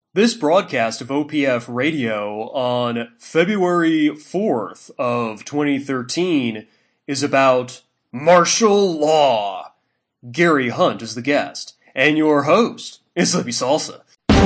This broadcast of OPF Radio on February 4th of 2013 is about martial law. Gary Hunt is the guest, and your host is Libby Salsa.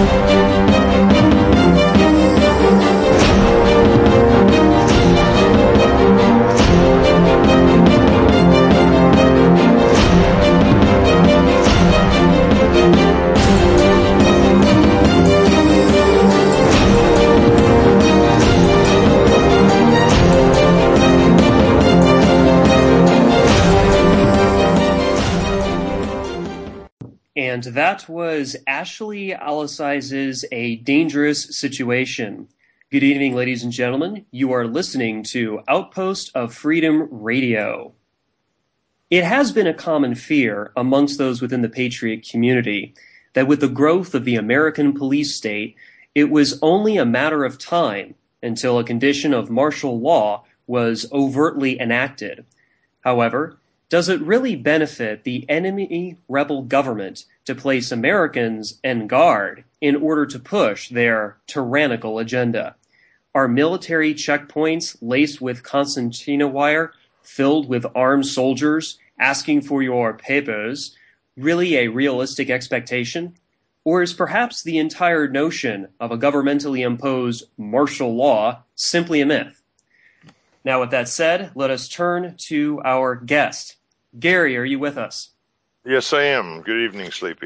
And that was Ashley Alicize's A Dangerous Situation. Good evening, ladies and gentlemen. You are listening to Outpost of Freedom Radio. It has been a common fear amongst those within the Patriot community that with the growth of the American police state, it was only a matter of time until a condition of martial law was overtly enacted. However, does it really benefit the enemy rebel government to place Americans en garde in order to push their tyrannical agenda? Are military checkpoints laced with concertina wire, filled with armed soldiers asking for your papers, really a realistic expectation? Or is perhaps the entire notion of a governmentally imposed martial law simply a myth? Now, with that said, let us turn to our guest. Gary, are you with us? Yes, I am. Good evening, Sleepy.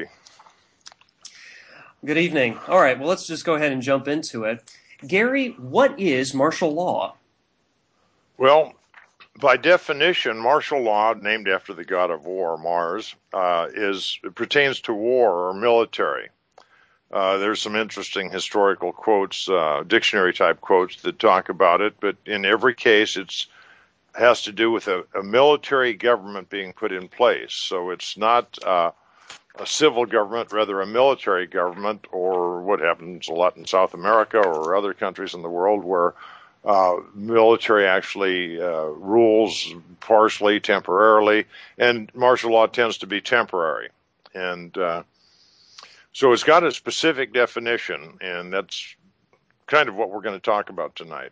Good evening. All right, well, let's just go ahead and jump into it. Gary, what is martial law? Well, by definition, martial law, named after the god of war, Mars, pertains to war or military. There's some interesting historical quotes, dictionary-type quotes that talk about it, but in every case, it has to do with a military government being put in place. So it's not a civil government, rather a military government, or what happens a lot in South America or other countries in the world where military actually rules partially, temporarily, and martial law tends to be temporary. And so it's got a specific definition, and that's kind of what we're going to talk about tonight.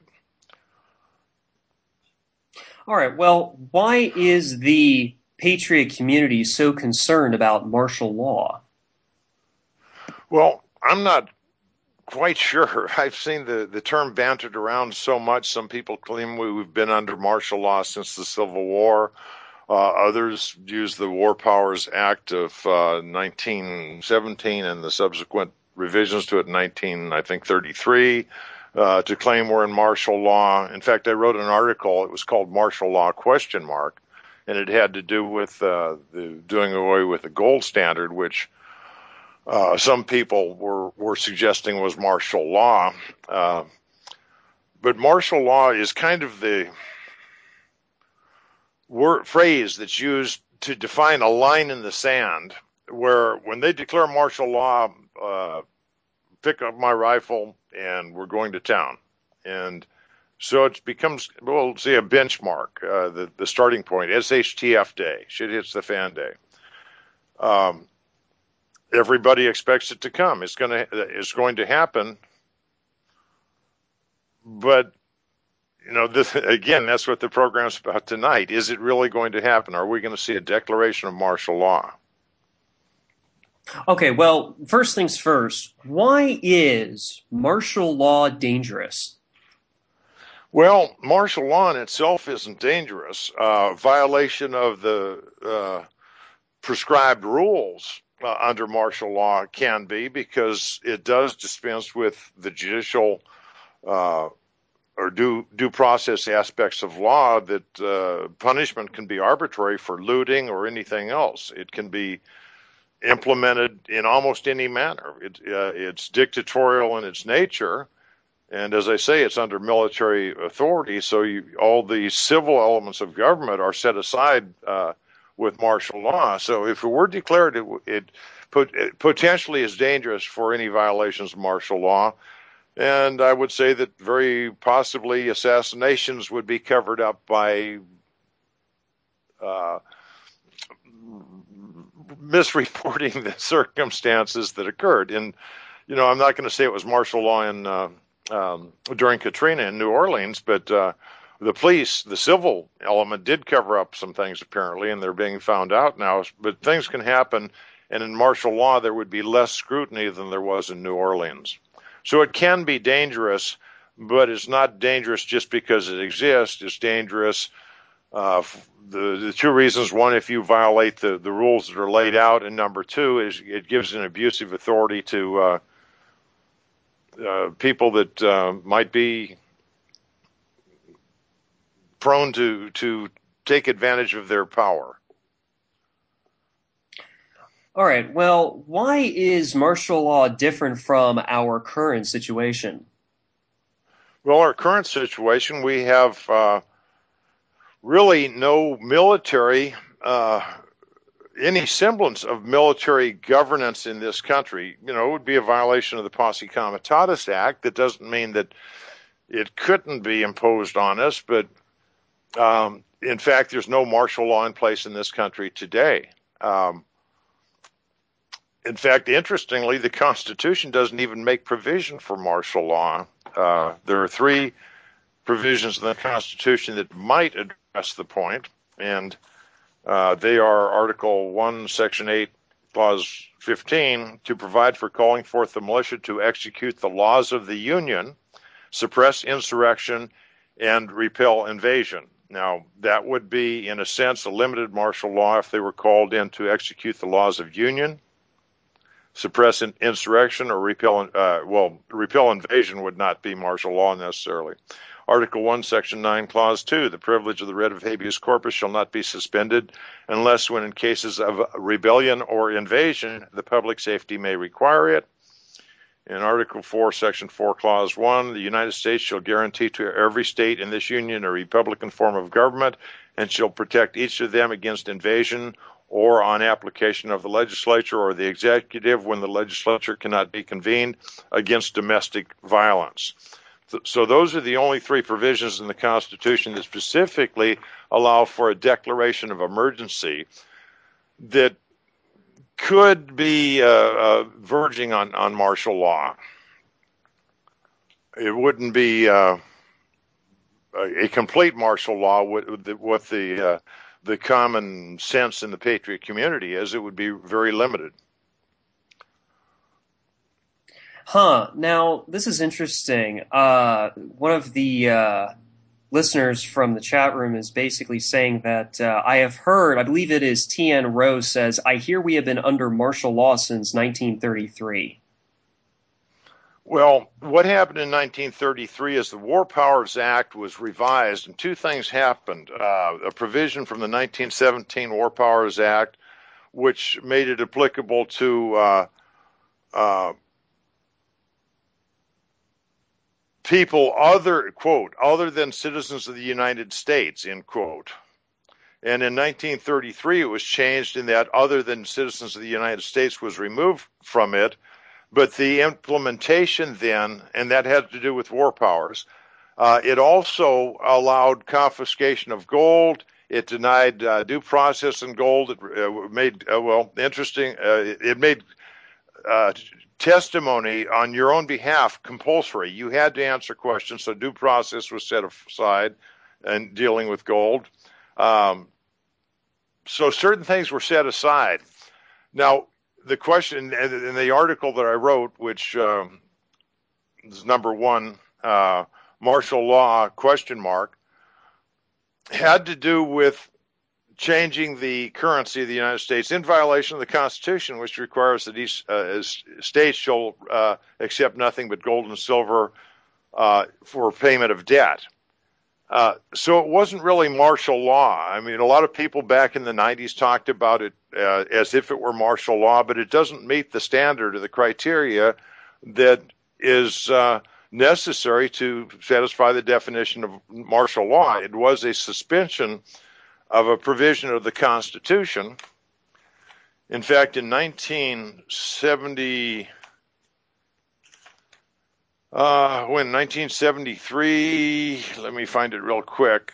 All right, well, why is the Patriot community so concerned about martial law? Well, I'm not quite sure. I've seen the term bantered around so much. Some people claim we've been under martial law since the Civil War. Others use the War Powers Act of 1917 and the subsequent revisions to it in 1933. To claim we're in martial law. In fact, I wrote an article, it was called Martial Law ? And it had to do with doing away with the gold standard, which some people were suggesting was martial law. But martial law is kind of the phrase that's used to define a line in the sand, where when they declare martial law, pick up my rifle and we're going to town. And so it becomes, we'll say, a benchmark, the starting point, SHTF day, shit hits the fan day. Everybody expects it to come. It's going to happen. But, you know, again, that's what the program's about tonight. Is it really going to happen? Are we going to see a declaration of martial law? Okay, well, first things first, why is martial law dangerous? Well, martial law in itself isn't dangerous. Violation of the prescribed rules under martial law can be, because it does dispense with the judicial or due process aspects of law, that punishment can be arbitrary for looting or anything else. It can be implemented in almost any manner. It's dictatorial in its nature, and as I say, it's under military authority, so all the civil elements of government are set aside with martial law. So if it were declared, it potentially is dangerous for any violations of martial law, and I would say that very possibly assassinations would be covered up by misreporting the circumstances that occurred. In I'm not going to say it was martial law in during Katrina in New Orleans, but the police, the civil element, did cover up some things apparently, and they're being found out now. But things can happen, and in martial law, there would be less scrutiny than there was in New Orleans. So it can be dangerous, but it's not dangerous just because it exists. It's dangerous. The two reasons: one, if you violate the rules that are laid out, and number two is it gives an abusive authority to people that might be prone to take advantage of their power. All right. Well, why is martial law different from our current situation? Well, our current situation, we have really no military, any semblance of military governance in this country. It would be a violation of the Posse Comitatus Act. That doesn't mean that it couldn't be imposed on us, but in fact, there's no martial law in place in this country today. In fact, interestingly, the Constitution doesn't even make provision for martial law. There are three provisions in the Constitution that might address the point, and they are Article 1, Section 8, Clause 15, to provide for calling forth the militia to execute the laws of the Union, suppress insurrection, and repel invasion. Now, that would be, in a sense, a limited martial law if they were called in to execute the laws of Union, suppress insurrection, or repel invasion would not be martial law necessarily. Article 1, Section 9, Clause 2, the privilege of the writ of habeas corpus shall not be suspended unless when in cases of rebellion or invasion, the public safety may require it. In Article 4, Section 4, Clause 1, the United States shall guarantee to every state in this union a republican form of government and shall protect each of them against invasion or on application of the legislature or the executive when the legislature cannot be convened against domestic violence. So those are the only three provisions in the Constitution that specifically allow for a declaration of emergency that could be verging on martial law. It wouldn't be a complete martial law with the common sense in the patriot community is. It would be very limited. Now, this is interesting. One of the listeners from the chat room is basically saying that I have heard, I believe it is TN Rose says, I hear we have been under martial law since 1933. Well, what happened in 1933 is the War Powers Act was revised, and two things happened. A provision from the 1917 War Powers Act, which made it applicable to people other than citizens of the United States, end quote. And in 1933, it was changed in that other than citizens of the United States was removed from it. But the implementation then, and that had to do with war powers, it also allowed confiscation of gold. It denied due process in gold. It made, it made testimony on your own behalf compulsory. You had to answer questions, so due process was set aside in dealing with gold. So certain things were set aside. Now, the question in the article that I wrote, which is number 1, martial law, question mark, had to do with changing the currency of the United States in violation of the Constitution, which requires that each state shall accept nothing but gold and silver for payment of debt. So it wasn't really martial law. I mean, a lot of people back in the 90s talked about it as if it were martial law, but it doesn't meet the standard or the criteria that is necessary to satisfy the definition of martial law. It was a suspension of a provision of the Constitution. In fact, in 1973, let me find it real quick.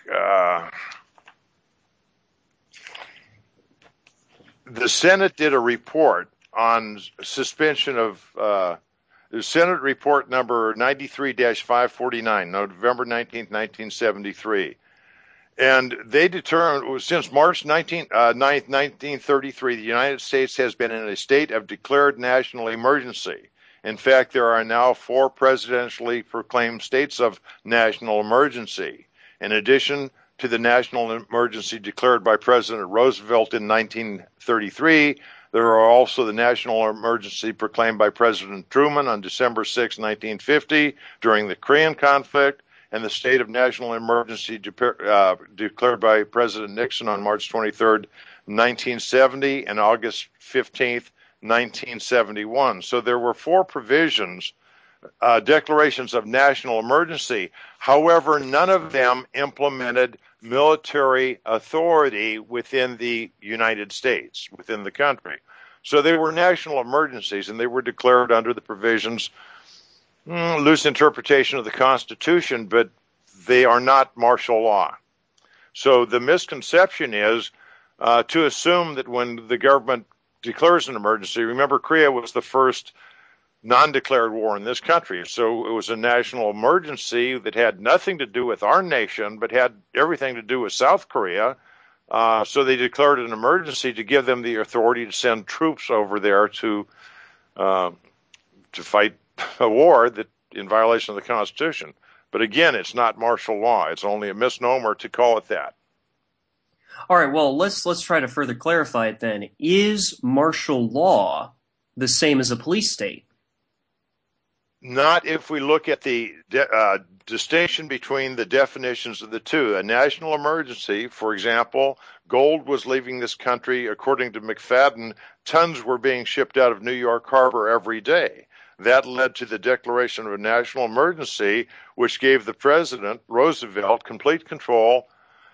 The Senate did a report on suspension of There's Senate Report number 93-549, November 19th, 1973. And they determined, since March 9th, 1933, the United States has been in a state of declared national emergency. In fact, there are now 4 presidentially proclaimed states of national emergency. In addition to the national emergency declared by President Roosevelt in 1933, there are also the national emergency proclaimed by President Truman on December 6, 1950, during the Korean conflict, and the state of national emergency declared by President Nixon on March 23, 1970, and August 15, 1971. So there were 4 provisions, declarations of national emergency. However, none of them implemented military authority within the United States, within the country. So they were national emergencies, and they were declared under the provisions, loose interpretation of the Constitution, but they are not martial law. So the misconception is to assume that when the government declares an emergency, remember Korea was the first non-declared war in this country, so it was a national emergency that had nothing to do with our nation, but had everything to do with South Korea. So they declared an emergency to give them the authority to send troops over there to fight a war that in violation of the Constitution. But again, it's not martial law. It's only a misnomer to call it that. All right, well, let's try to further clarify it then. Is martial law the same as a police state? Not if we look at the distinction between the definitions of the two. A national emergency, for example, gold was leaving this country. According to McFadden, tons were being shipped out of New York Harbor every day. That led to the declaration of a national emergency, which gave the president, Roosevelt, complete control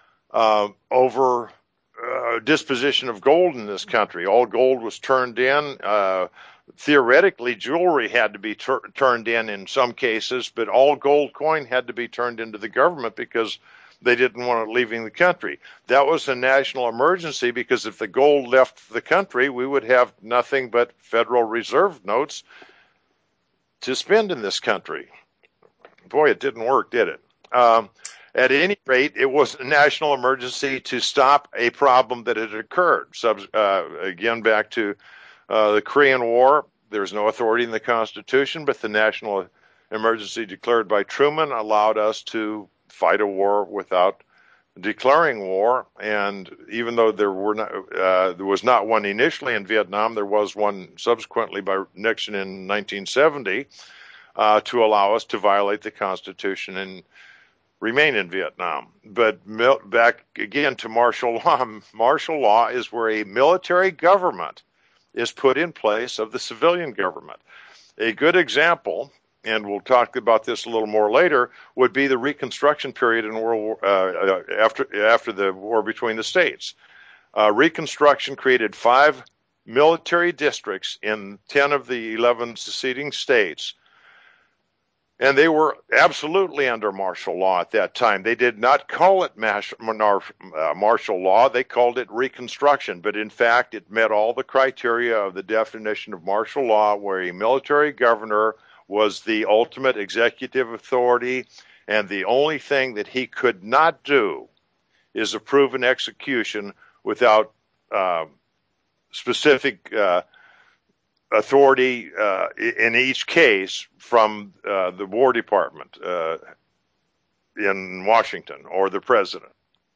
over disposition of gold in this country. All gold was turned in. Theoretically, jewelry had to be turned in some cases, but all gold coin had to be turned into the government because they didn't want it leaving the country. That was a national emergency because if the gold left the country, we would have nothing but Federal Reserve notes to spend in this country. Boy, it didn't work, did it? At any rate, it was a national emergency to stop a problem that had occurred. Again, back to the Korean War, there's no authority in the Constitution, but the national emergency declared by Truman allowed us to fight a war without declaring war. And even though there was not one initially in Vietnam, there was one subsequently by Nixon in 1970 to allow us to violate the Constitution and remain in Vietnam. But back again to martial law. Martial law is where a military government is put in place of the civilian government. A good example, and we'll talk about this a little more later, would be the Reconstruction period in World War after the war between the states. Reconstruction created 5 military districts in 10 of the 11 seceding states, and they were absolutely under martial law at that time. They did not call it martial law. They called it Reconstruction. But in fact, it met all the criteria of the definition of martial law, where a military governor was the ultimate executive authority, and the only thing that he could not do is approve an execution without specific authority in each case from the War Department in Washington or the president.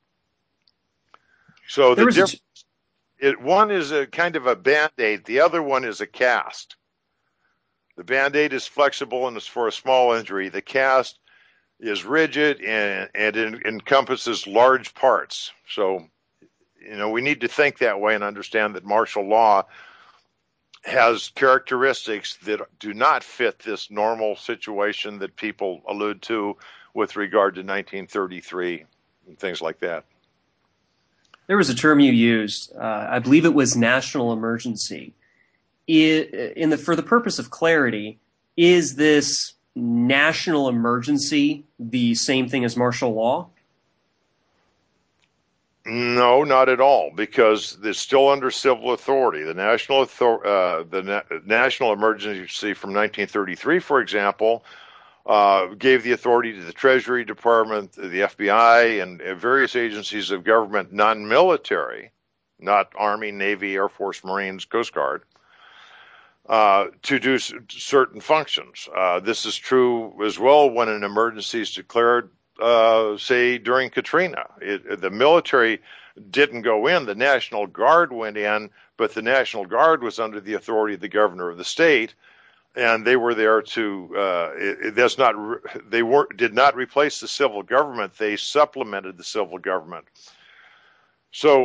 So the difference, one is a kind of a Band-Aid, the other one is a cast. The Band-Aid is flexible and is for a small injury. The cast is rigid and it encompasses large parts. So, we need to think that way and understand that martial law has characteristics that do not fit this normal situation that people allude to with regard to 1933 and things like that. There was a term you used, I believe it was national emergency. For the purpose of clarity, is this national emergency the same thing as martial law? No, not at all, because it's still under civil authority. The National Emergency from 1933, for example, gave the authority to the Treasury Department, the FBI, and various agencies of government, non-military, not Army, Navy, Air Force, Marines, Coast Guard, to do certain functions. This is true as well when an emergency is declared, say, during Katrina. The military didn't go in, the National Guard went in, but the National Guard was under the authority of the governor of the state, and they were there to did not replace the civil government, they supplemented the civil government. So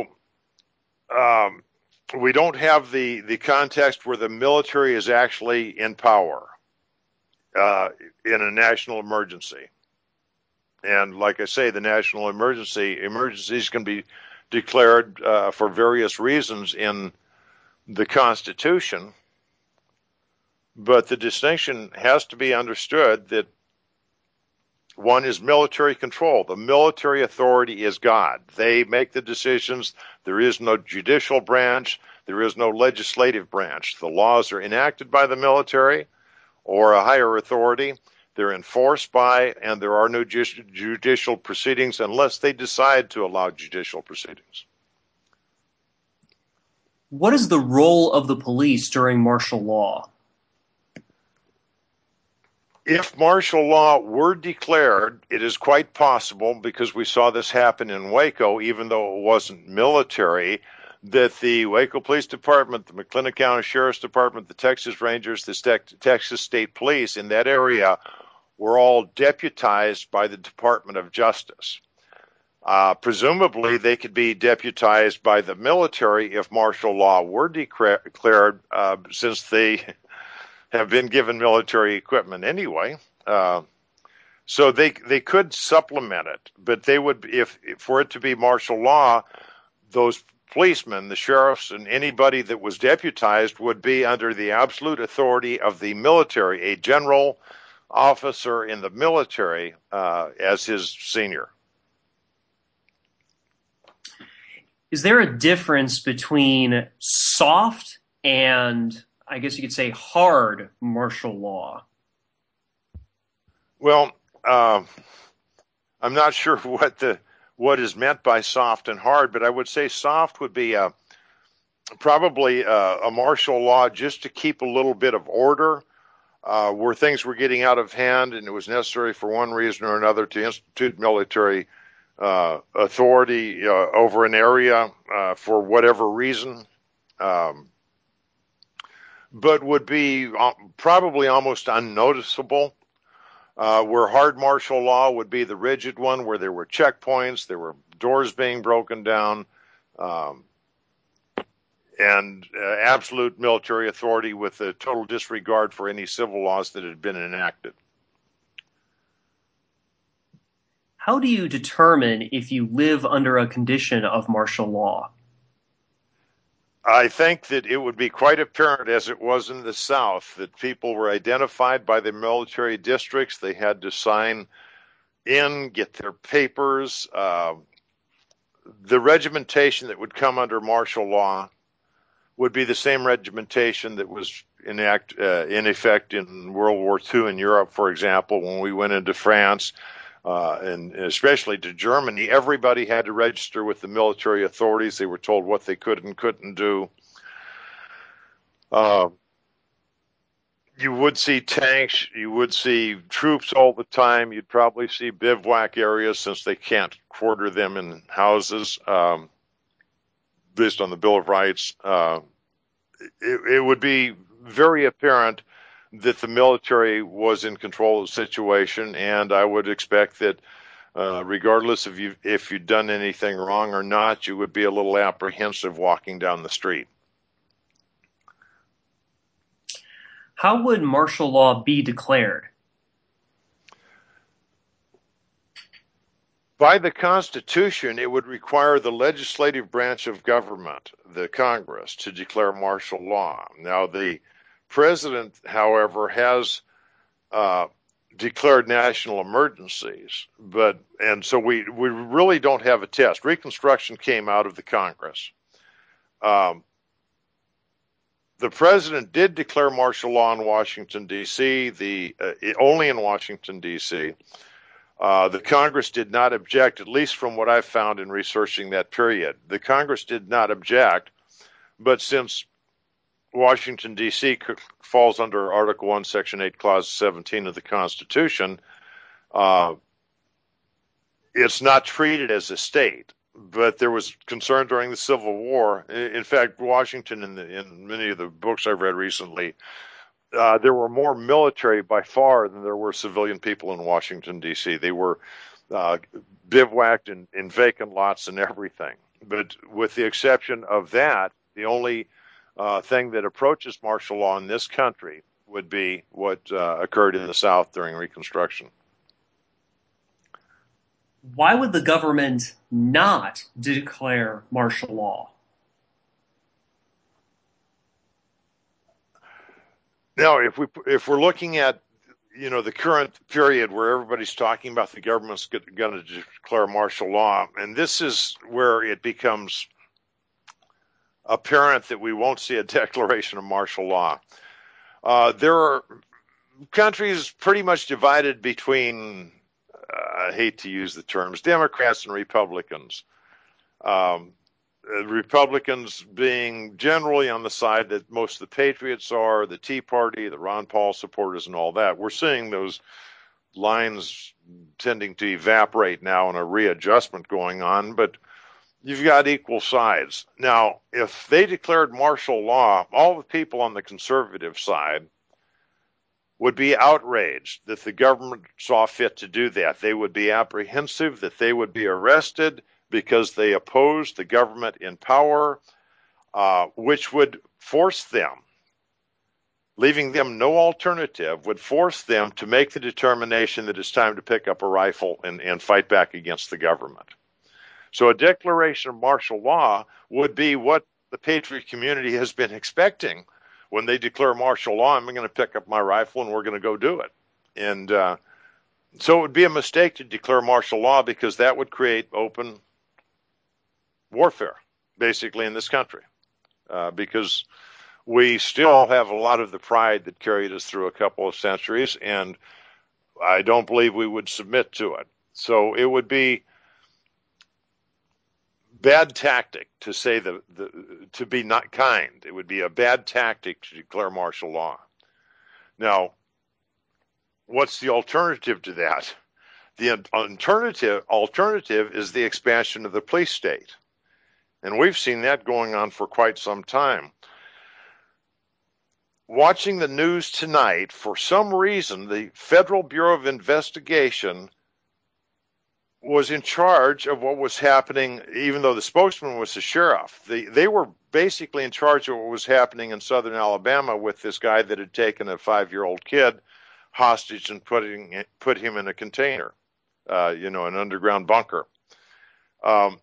we don't have the context where the military is actually in power in a national emergency. And like I say, the national emergencies can be declared for various reasons in the Constitution. But the distinction has to be understood that one is military control. The military authority is God. They make the decisions. There is no judicial branch. There is no legislative branch. The laws are enacted by the military or a higher authority. They're enforced by, and there are no judicial proceedings unless they decide to allow judicial proceedings. What is the role of the police during martial law? If martial law were declared, it is quite possible, because we saw this happen in Waco, even though it wasn't military, that the Waco Police Department, the McLennan County Sheriff's Department, the Texas Rangers, the Texas State Police in that area were all deputized by the Department of Justice. Presumably, they could be deputized by the military if martial law were declared, since they have been given military equipment anyway. So they could supplement it, but they would, if for it to be martial law, those policemen, the sheriffs, and anybody that was deputized would be under the absolute authority of the military, a general officer in the military as his senior. Is there a difference between soft and, I guess you could say, hard martial law? Well, I'm not sure what is meant by soft and hard, but I would say soft would be probably a martial law just to keep a little bit of order, where things were getting out of hand and it was necessary for one reason or another to institute military authority over an area for whatever reason. But would be probably almost unnoticeable, where hard martial law would be the rigid one, where there were checkpoints, there were doors being broken down, and absolute military authority with a total disregard for any civil laws that had been enacted. How do you determine if you live under a condition of martial law? I think that it would be quite apparent, as it was in the South, that people were identified by the military districts. They had to sign in, get their papers. The regimentation that would come under martial law would be the same regimentation that was in effect in World War II in Europe, for example, when we went into France. And especially to Germany, everybody had to register with the military authorities. They were told what they could and couldn't do. You would see tanks, you would see troops all the time. You'd probably see bivouac areas, since they can't quarter them in houses based on the Bill of Rights. It would be very apparent that the military was in control of the situation, and I would expect that regardless of if you'd done anything wrong or not, you would be a little apprehensive walking down the street. How would martial law be declared? By the Constitution, it would require the legislative branch of government, the Congress, to declare martial law. Now, the President, however, has declared national emergencies, and so we really don't have a test. Reconstruction came out of the Congress. The president did declare martial law in Washington, D.C., only in Washington, D.C. The Congress did not object, at least from what I've found in researching that period. The Congress did not object, but since Washington, D.C. falls under Article 1, Section 8, Clause 17 of the Constitution, it's not treated as a state. But there was concern during the Civil War. In fact, Washington, in many of the books I've read recently, there were more military by far than there were civilian people in Washington, D.C. They were bivouacked in vacant lots and everything. But with the exception of that, the only thing that approaches martial law in this country would be what occurred in the South during Reconstruction. Why would the government not declare martial law? Now, if we're looking at the current period where everybody's talking about the government's going to declare martial law, and this is where it becomes apparent that we won't see a declaration of martial law. There are countries pretty much divided between, I hate to use the terms, Democrats and Republicans. Republicans being generally on the side that most of the patriots are, the Tea Party, the Ron Paul supporters and all that. We're seeing those lines tending to evaporate now and a readjustment going on, but you've got equal sides. Now, if they declared martial law, all the people on the conservative side would be outraged that the government saw fit to do that. They would be apprehensive that they would be arrested because they opposed the government in power, which would force them, leaving them no alternative, would force them to make the determination that it's time to pick up a rifle and fight back against the government. So a declaration of martial law would be what the patriot community has been expecting. When they declare martial law, I'm going to pick up my rifle and we're going to go do it. And so it would be a mistake to declare martial law because that would create open warfare, basically, in this country. Because we still have a lot of the pride that carried us through a couple of centuries, and I don't believe we would submit to it. So it would be bad tactic to say to be not kind. It would be a bad tactic to declare martial law. Now, what's the alternative to that? The alternative is the expansion of the police state. And we've seen that going on for quite some time. Watching the news tonight, for some reason, the Federal Bureau of Investigation was in charge of what was happening, even though the spokesman was the sheriff. They were basically in charge of what was happening in southern Alabama with this guy that had taken a 5-year-old kid hostage and put him in a container, an underground bunker. And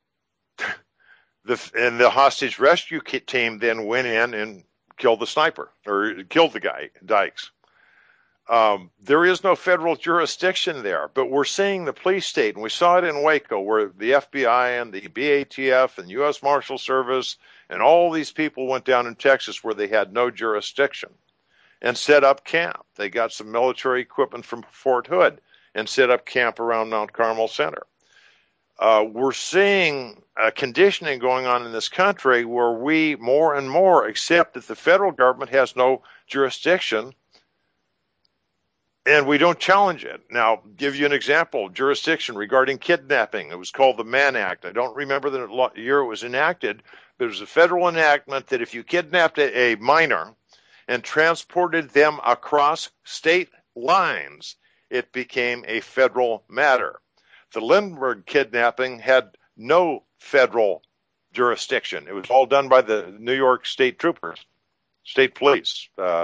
the hostage rescue team then went in and killed the sniper, or killed the guy, Dykes. There is no federal jurisdiction there, but we're seeing the police state, and we saw it in Waco, where the FBI and the BATF and U.S. Marshal Service and all these people went down in Texas where they had no jurisdiction and set up camp. They got some military equipment from Fort Hood and set up camp around Mount Carmel Center. We're seeing a conditioning going on in this country where we more and more accept that the federal government has no jurisdiction, and we don't challenge it. Now, give you an example of jurisdiction regarding kidnapping. It was called the Mann Act. I don't remember the year it was enacted, but it was a federal enactment that if you kidnapped a minor and transported them across state lines, it became a federal matter. The Lindbergh kidnapping had no federal jurisdiction. It was all done by the New York State Troopers, state police.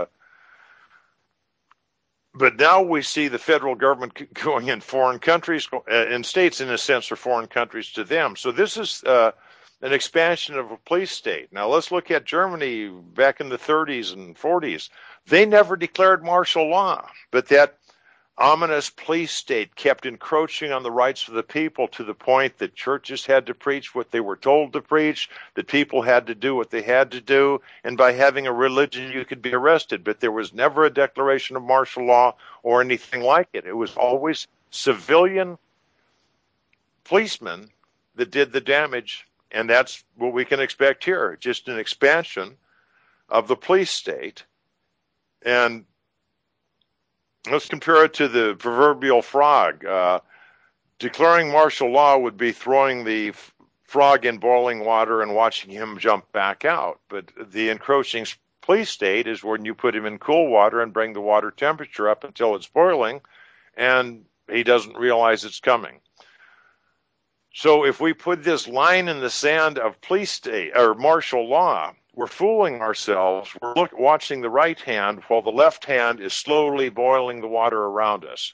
But now we see the federal government going in foreign countries, and states, in a sense, are foreign countries to them. So this is an expansion of a police state. Now let's look at Germany back in the 30s and 40s. They never declared martial law, but that ominous police state kept encroaching on the rights of the people to the point that churches had to preach what they were told to preach, that people had to do what they had to do, and by having a religion you could be arrested. But there was never a declaration of martial law or anything like it. It was always civilian policemen that did the damage, and that's what we can expect here, just an expansion of the police state. And let's compare it to the proverbial frog. Declaring martial law would be throwing the frog in boiling water and watching him jump back out. But the encroaching police state is when you put him in cool water and bring the water temperature up until it's boiling, and he doesn't realize it's coming. So if we put this line in the sand of police state or martial law, we're fooling ourselves. We're watching the right hand while the left hand is slowly boiling the water around us.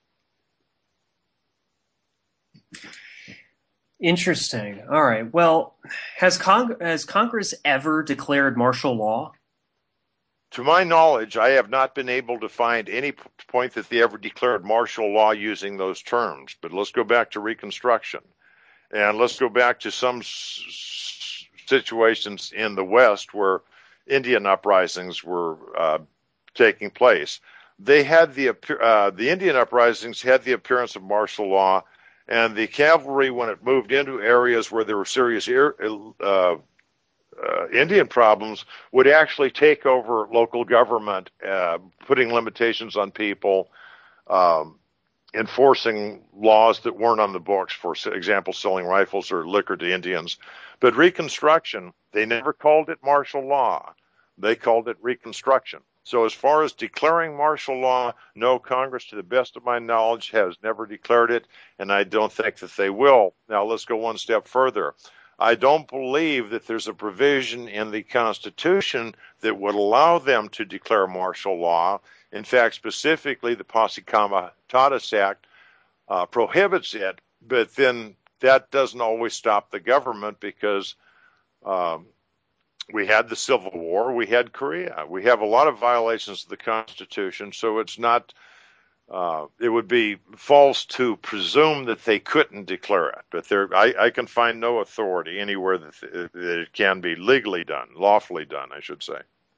Interesting. All right. Well, has Congress ever declared martial law? To my knowledge, I have not been able to find any point that they ever declared martial law using those terms. But let's go back to Reconstruction. And let's go back to some situations in the West where Indian uprisings were taking place. They had the Indian uprisings had the appearance of martial law, and the cavalry, when it moved into areas where there were serious Indian problems, would actually take over local government, putting limitations on people, enforcing laws that weren't on the books, for example, selling rifles or liquor to Indians. But Reconstruction, they never called it martial law. They called it Reconstruction. So as far as declaring martial law, no, Congress, to the best of my knowledge, has never declared it, and I don't think that they will. Now, let's go one step further. I don't believe that there's a provision in the Constitution that would allow them to declare martial law. In fact, specifically, the Posse Comitatus Act prohibits it, but then that doesn't always stop the government because we had the Civil War, we had Korea. We have a lot of violations of the Constitution, so it's not, it would be false to presume that they couldn't declare it. But I can find no authority anywhere that it can be legally done, lawfully done, I should say.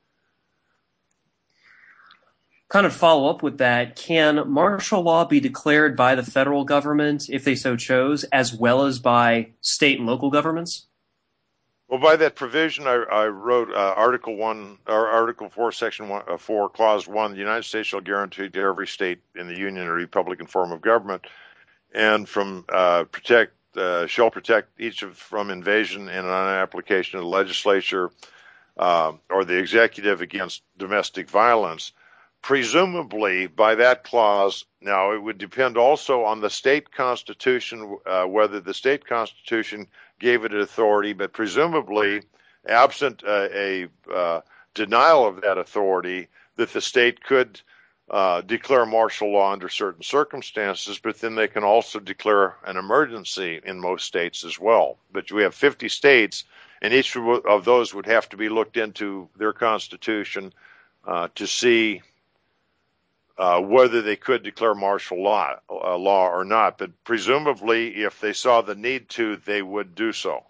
Kind of follow up with that, can martial law be declared by the federal government, if they so chose, as well as by state and local governments? Well, by that provision, I wrote Article 1, or Article 4, Section 4, Clause 1, the United States shall guarantee to every state in the Union a republican form of government, and shall protect each from invasion and on application of the legislature or the executive against domestic violence. Presumably, by that clause, now it would depend also on the state constitution, whether the state constitution gave it authority, but presumably, absent a denial of that authority, that the state could declare martial law under certain circumstances, but then they can also declare an emergency in most states as well. But we have 50 states, and each of those would have to be looked into their constitution to see whether they could declare martial law or not. But presumably, if they saw the need to, they would do so.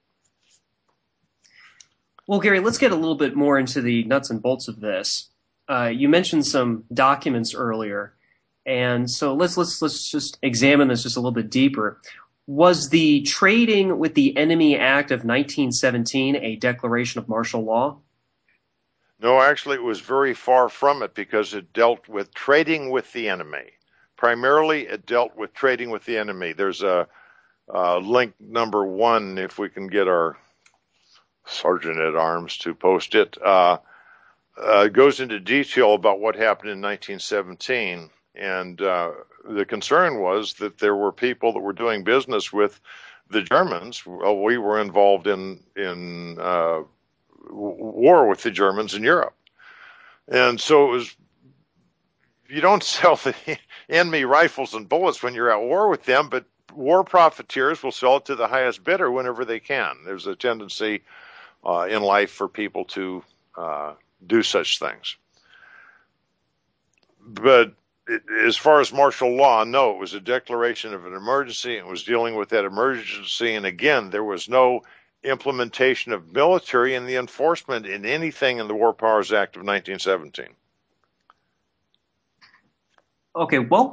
Well, Gary, let's get a little bit more into the nuts and bolts of this. You mentioned some documents earlier, and so let's just examine this just a little bit deeper. Was the Trading with the Enemy Act of 1917 a declaration of martial law? No, actually, it was very far from it because it dealt with trading with the enemy. Primarily, it dealt with trading with the enemy. There's a link number 1, if we can get our Sergeant at Arms to post it. It goes into detail about what happened in 1917, and the concern was that there were people that were doing business with the Germans. Well, we were involved in war with the Germans in Europe. And so it was, you don't sell the enemy rifles and bullets when you're at war with them, but war profiteers will sell it to the highest bidder whenever they can. There's a tendency in life for people to do such things. But as far as martial law, no, it was a declaration of an emergency. It was dealing with that emergency. And again, there was no implementation of military and the enforcement in anything in the War Powers Act of 1917. Okay, what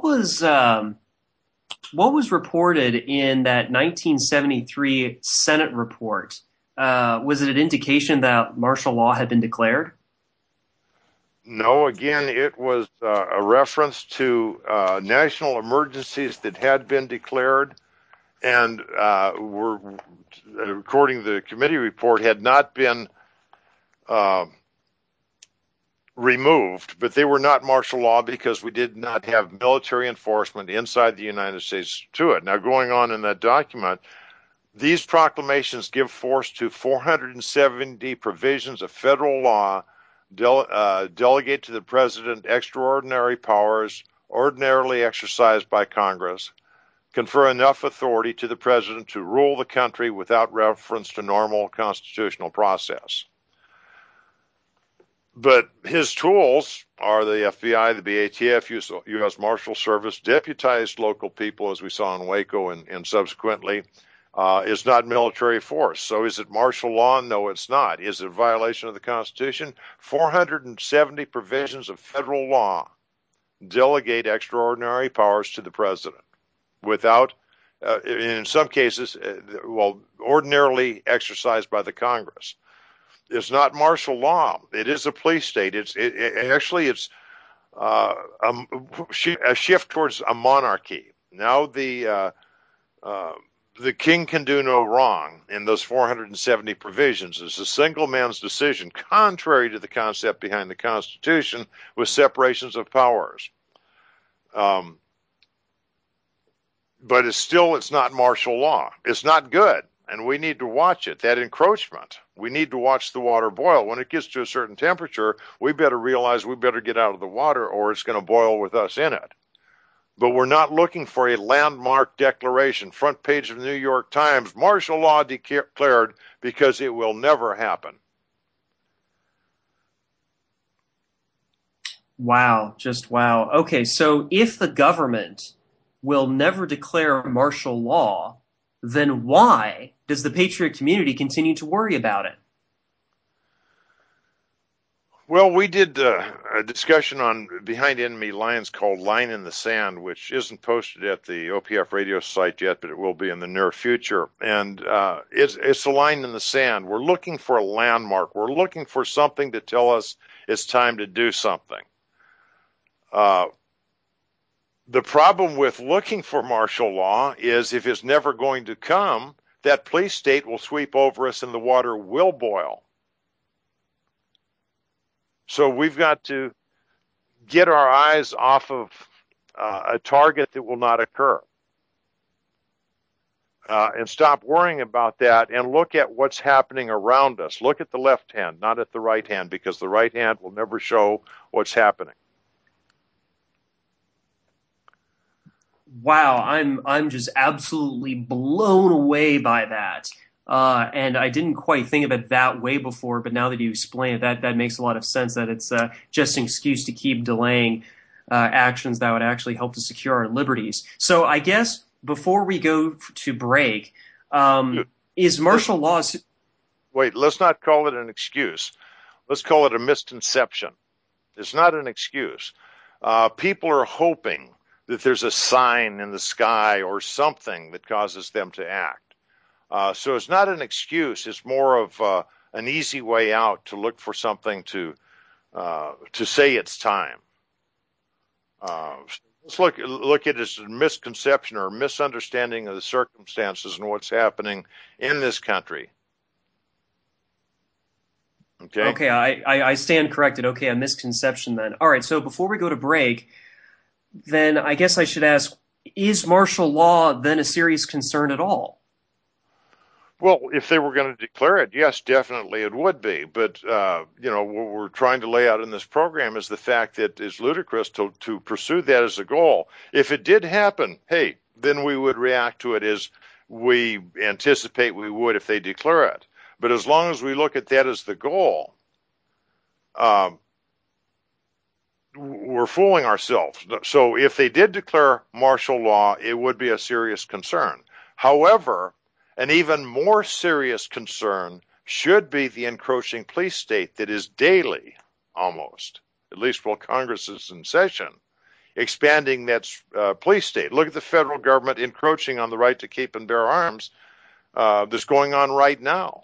was reported in that 1973 Senate report? Was it an indication that martial law had been declared? No, again, it was a reference to national emergencies that had been declared and were, according to the committee report, had not been removed, but they were not martial law because we did not have military enforcement inside the United States to it. Now, going on in that document, these proclamations give force to 470 provisions of federal law, delegate to the president extraordinary powers ordinarily exercised by Congress, confer enough authority to the president to rule the country without reference to normal constitutional process. But his tools are the FBI, the BATF, U.S. Marshal Service, deputized local people, as we saw in Waco and subsequently, is not military force. So is it martial law? No, it's not. Is it a violation of the Constitution? 470 provisions of federal law delegate extraordinary powers to the president without, in some cases, ordinarily exercised by the Congress. It's not martial law. It is a police state. It's a shift towards a monarchy. Now the king can do no wrong in those 470 provisions. It's a single man's decision, contrary to the concept behind the Constitution, with separations of powers. But it's not martial law. It's not good. And we need to watch it, that encroachment. We need to watch the water boil. When it gets to a certain temperature, we better realize we better get out of the water or it's going to boil with us in it. But we're not looking for a landmark declaration, front page of the New York Times, martial law declared, because it will never happen. Wow, just wow. Okay, so if the government will never declare martial law, then why does the patriot community continue to worry about it? Well, we did a discussion on Behind Enemy Lines called Line in the Sand, which isn't posted at the OPF radio site yet, but it will be in the near future. And it's a line in the sand. We're looking for a landmark. We're looking for something to tell us it's time to do something. The problem with looking for martial law is if it's never going to come, that police state will sweep over us and the water will boil. So we've got to get our eyes off of a target that will not occur and stop worrying about that and look at what's happening around us. Look at the left hand, not at the right hand, because the right hand will never show what's happening. Wow, I'm just absolutely blown away by that. And I didn't quite think of it that way before, but now that you explain it, that makes a lot of sense, that it's just an excuse to keep delaying actions that would actually help to secure our liberties. So I guess before we go to break, is martial law... Wait, let's not call it an excuse. Let's call it a misconception. It's not an excuse. People are hoping that there's a sign in the sky or something that causes them to act. So it's not an excuse. It's more of an easy way out to look for something to say it's time. Let's look at it as a misconception or a misunderstanding of the circumstances and what's happening in this country. Okay, I stand corrected. Okay, a misconception then. All right, so before we go to break, then I guess I should ask, is martial law then a serious concern at all? Well, if they were going to declare it, yes, definitely it would be. But, what we're trying to lay out in this program is the fact that it's ludicrous to pursue that as a goal. If it did happen, hey, then we would react to it as we anticipate we would if they declare it. But as long as we look at that as the goal, we're fooling ourselves. So if they did declare martial law, it would be a serious concern. However, an even more serious concern should be the encroaching police state that is daily, almost, at least while Congress is in session, expanding that police state. Look at the federal government encroaching on the right to keep and bear arms that's going on right now.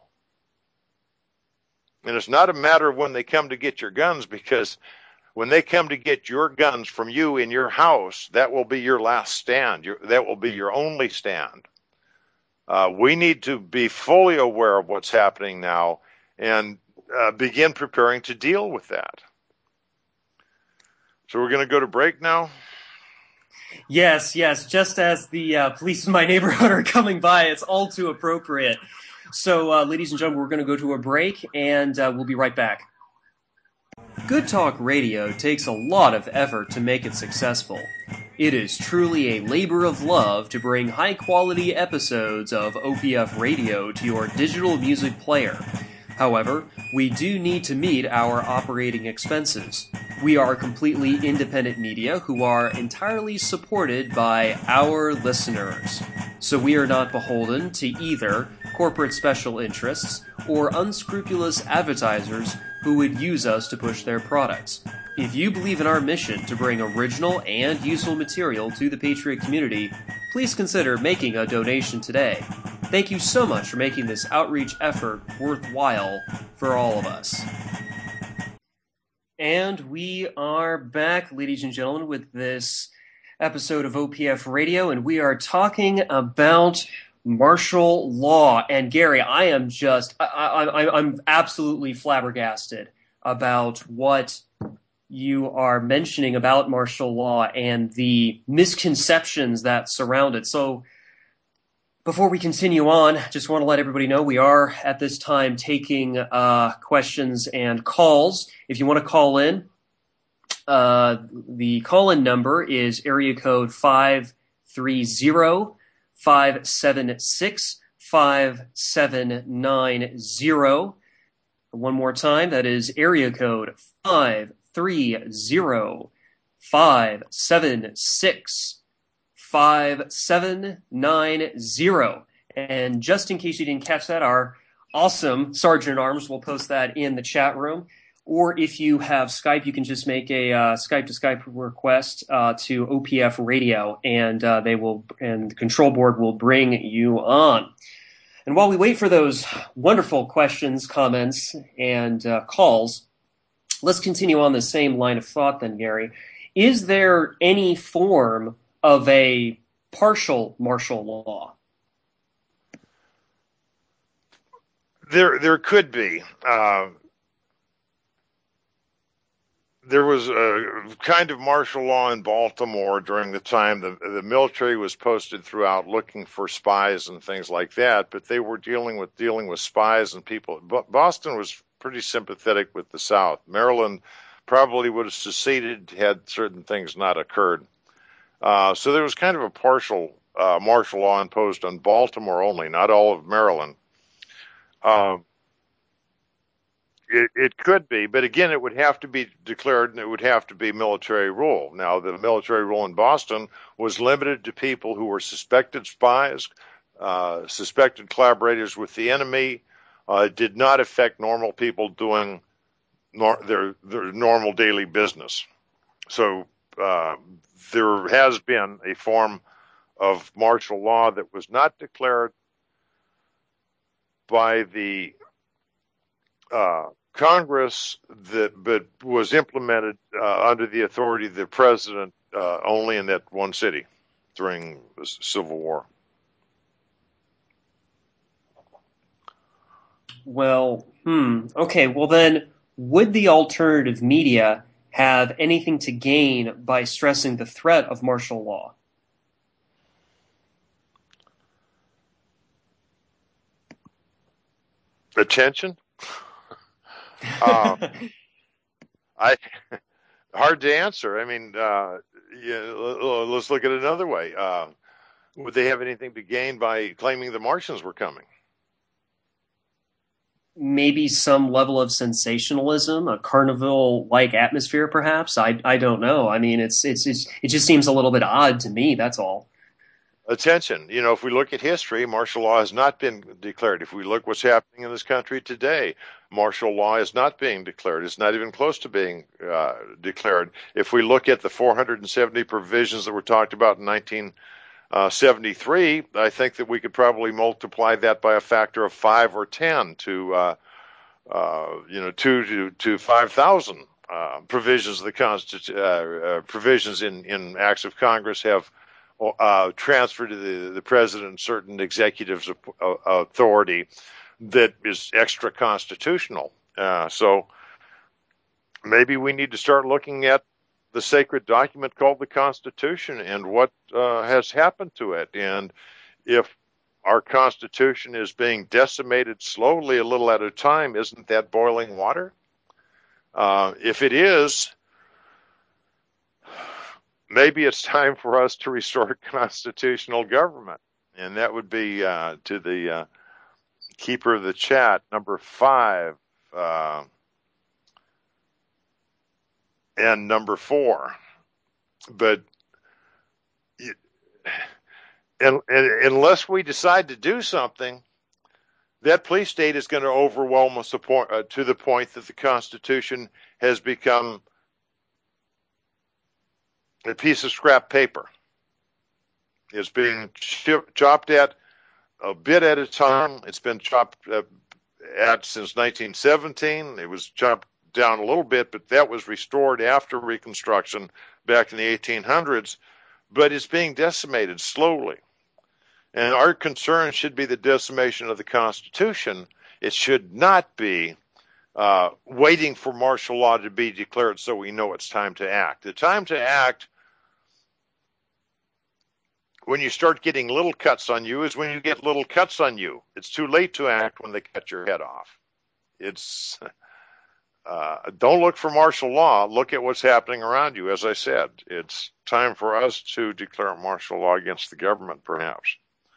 And it's not a matter of when they come to get your guns, because when they come to get your guns from you in your house, that will be your last stand. That will be your only stand. We need to be fully aware of what's happening now and begin preparing to deal with that. So we're going to go to break now? Yes. Just as the police in my neighborhood are coming by, it's all too appropriate. So, ladies and gentlemen, we're going to go to a break, and we'll be right back. Good Talk Radio takes a lot of effort to make it successful. It is truly a labor of love to bring high-quality episodes of OPF Radio to your digital music player. However, we do need to meet our operating expenses. We are completely independent media who are entirely supported by our listeners. So we are not beholden to either corporate special interests or unscrupulous advertisers who would use us to push their products. If you believe in our mission to bring original and useful material to the Patriot community, please consider making a donation today. Thank you so much for making this outreach effort worthwhile for all of us. And we are back, ladies and gentlemen, with this episode of OPF Radio, and we are talking about martial law. And Gary, I am just, I'm absolutely flabbergasted about what you are mentioning about martial law and the misconceptions that surround it. So before we continue on, just want to let everybody know we are at this time taking questions and calls. If you want to call in, the call-in number is area code 530-576-5790. One more time, that is area code 530-576-5790. And just in case you didn't catch that, our awesome Sergeant-at-Arms will post that in the chat room. Or if you have Skype, you can just make a Skype-to-Skype request to OPF Radio, and and the control board will bring you on. And while we wait for those wonderful questions, comments, and calls, let's continue on the same line of thought then, Gary. Is there any form of a partial martial law? There could be. There was a kind of martial law in Baltimore during the time the military was posted throughout looking for spies and things like that, but they were dealing with spies and people. Boston was pretty sympathetic with the South. Maryland probably would have seceded had certain things not occurred. So there was kind of a partial martial law imposed on Baltimore only, not all of Maryland. It could be, but again, it would have to be declared and it would have to be military rule. Now, the military rule in Boston was limited to people who were suspected spies, suspected collaborators with the enemy, did not affect normal people doing their normal daily business. So there has been a form of martial law that was not declared by the Congress, but was implemented under the authority of the president only in that one city during the Civil War. Well, okay. Well, then, would the alternative media have anything to gain by stressing the threat of martial law? Attention? Hard to answer. I mean, let's look at it another way. Would they have anything to gain by claiming the Martians were coming? maybe some level of sensationalism, a carnival-like atmosphere, perhaps. I don't know. I mean, it just seems a little bit odd to me. That's all. Attention, if we look at history, martial law has not been declared. If we look what's happening in this country today, martial law is not being declared. It's not even close to being declared. If we look at the 470 provisions that were talked about in 1973, I think that we could probably multiply that by a factor of 5 or 10 to 2 to 5,000 provisions of the provisions in acts of Congress have transfer to the president certain executives authority that is extra constitutional. So maybe we need to start looking at the sacred document called the Constitution and what has happened to it. And if our Constitution is being decimated slowly, a little at a time, isn't that boiling water? If it is, maybe it's time for us to restore constitutional government. And that would be to the keeper of the chat, number 5 and number 4. But unless we decide to do something, that police state is going to overwhelm us to the point that the Constitution has become a piece of scrap paper. It's being chopped at a bit at a time. It's been chopped at since 1917. It was chopped down a little bit, but that was restored after Reconstruction back in the 1800s. But it's being decimated slowly. And our concern should be the decimation of the Constitution. It should not be waiting for martial law to be declared so we know it's time to act. The time to act, when you start getting little cuts on you, is when you get little cuts on you. It's too late to act when they cut your head off. It's don't look for martial law. Look at what's happening around you. As I said, it's time for us to declare martial law against the government, perhaps.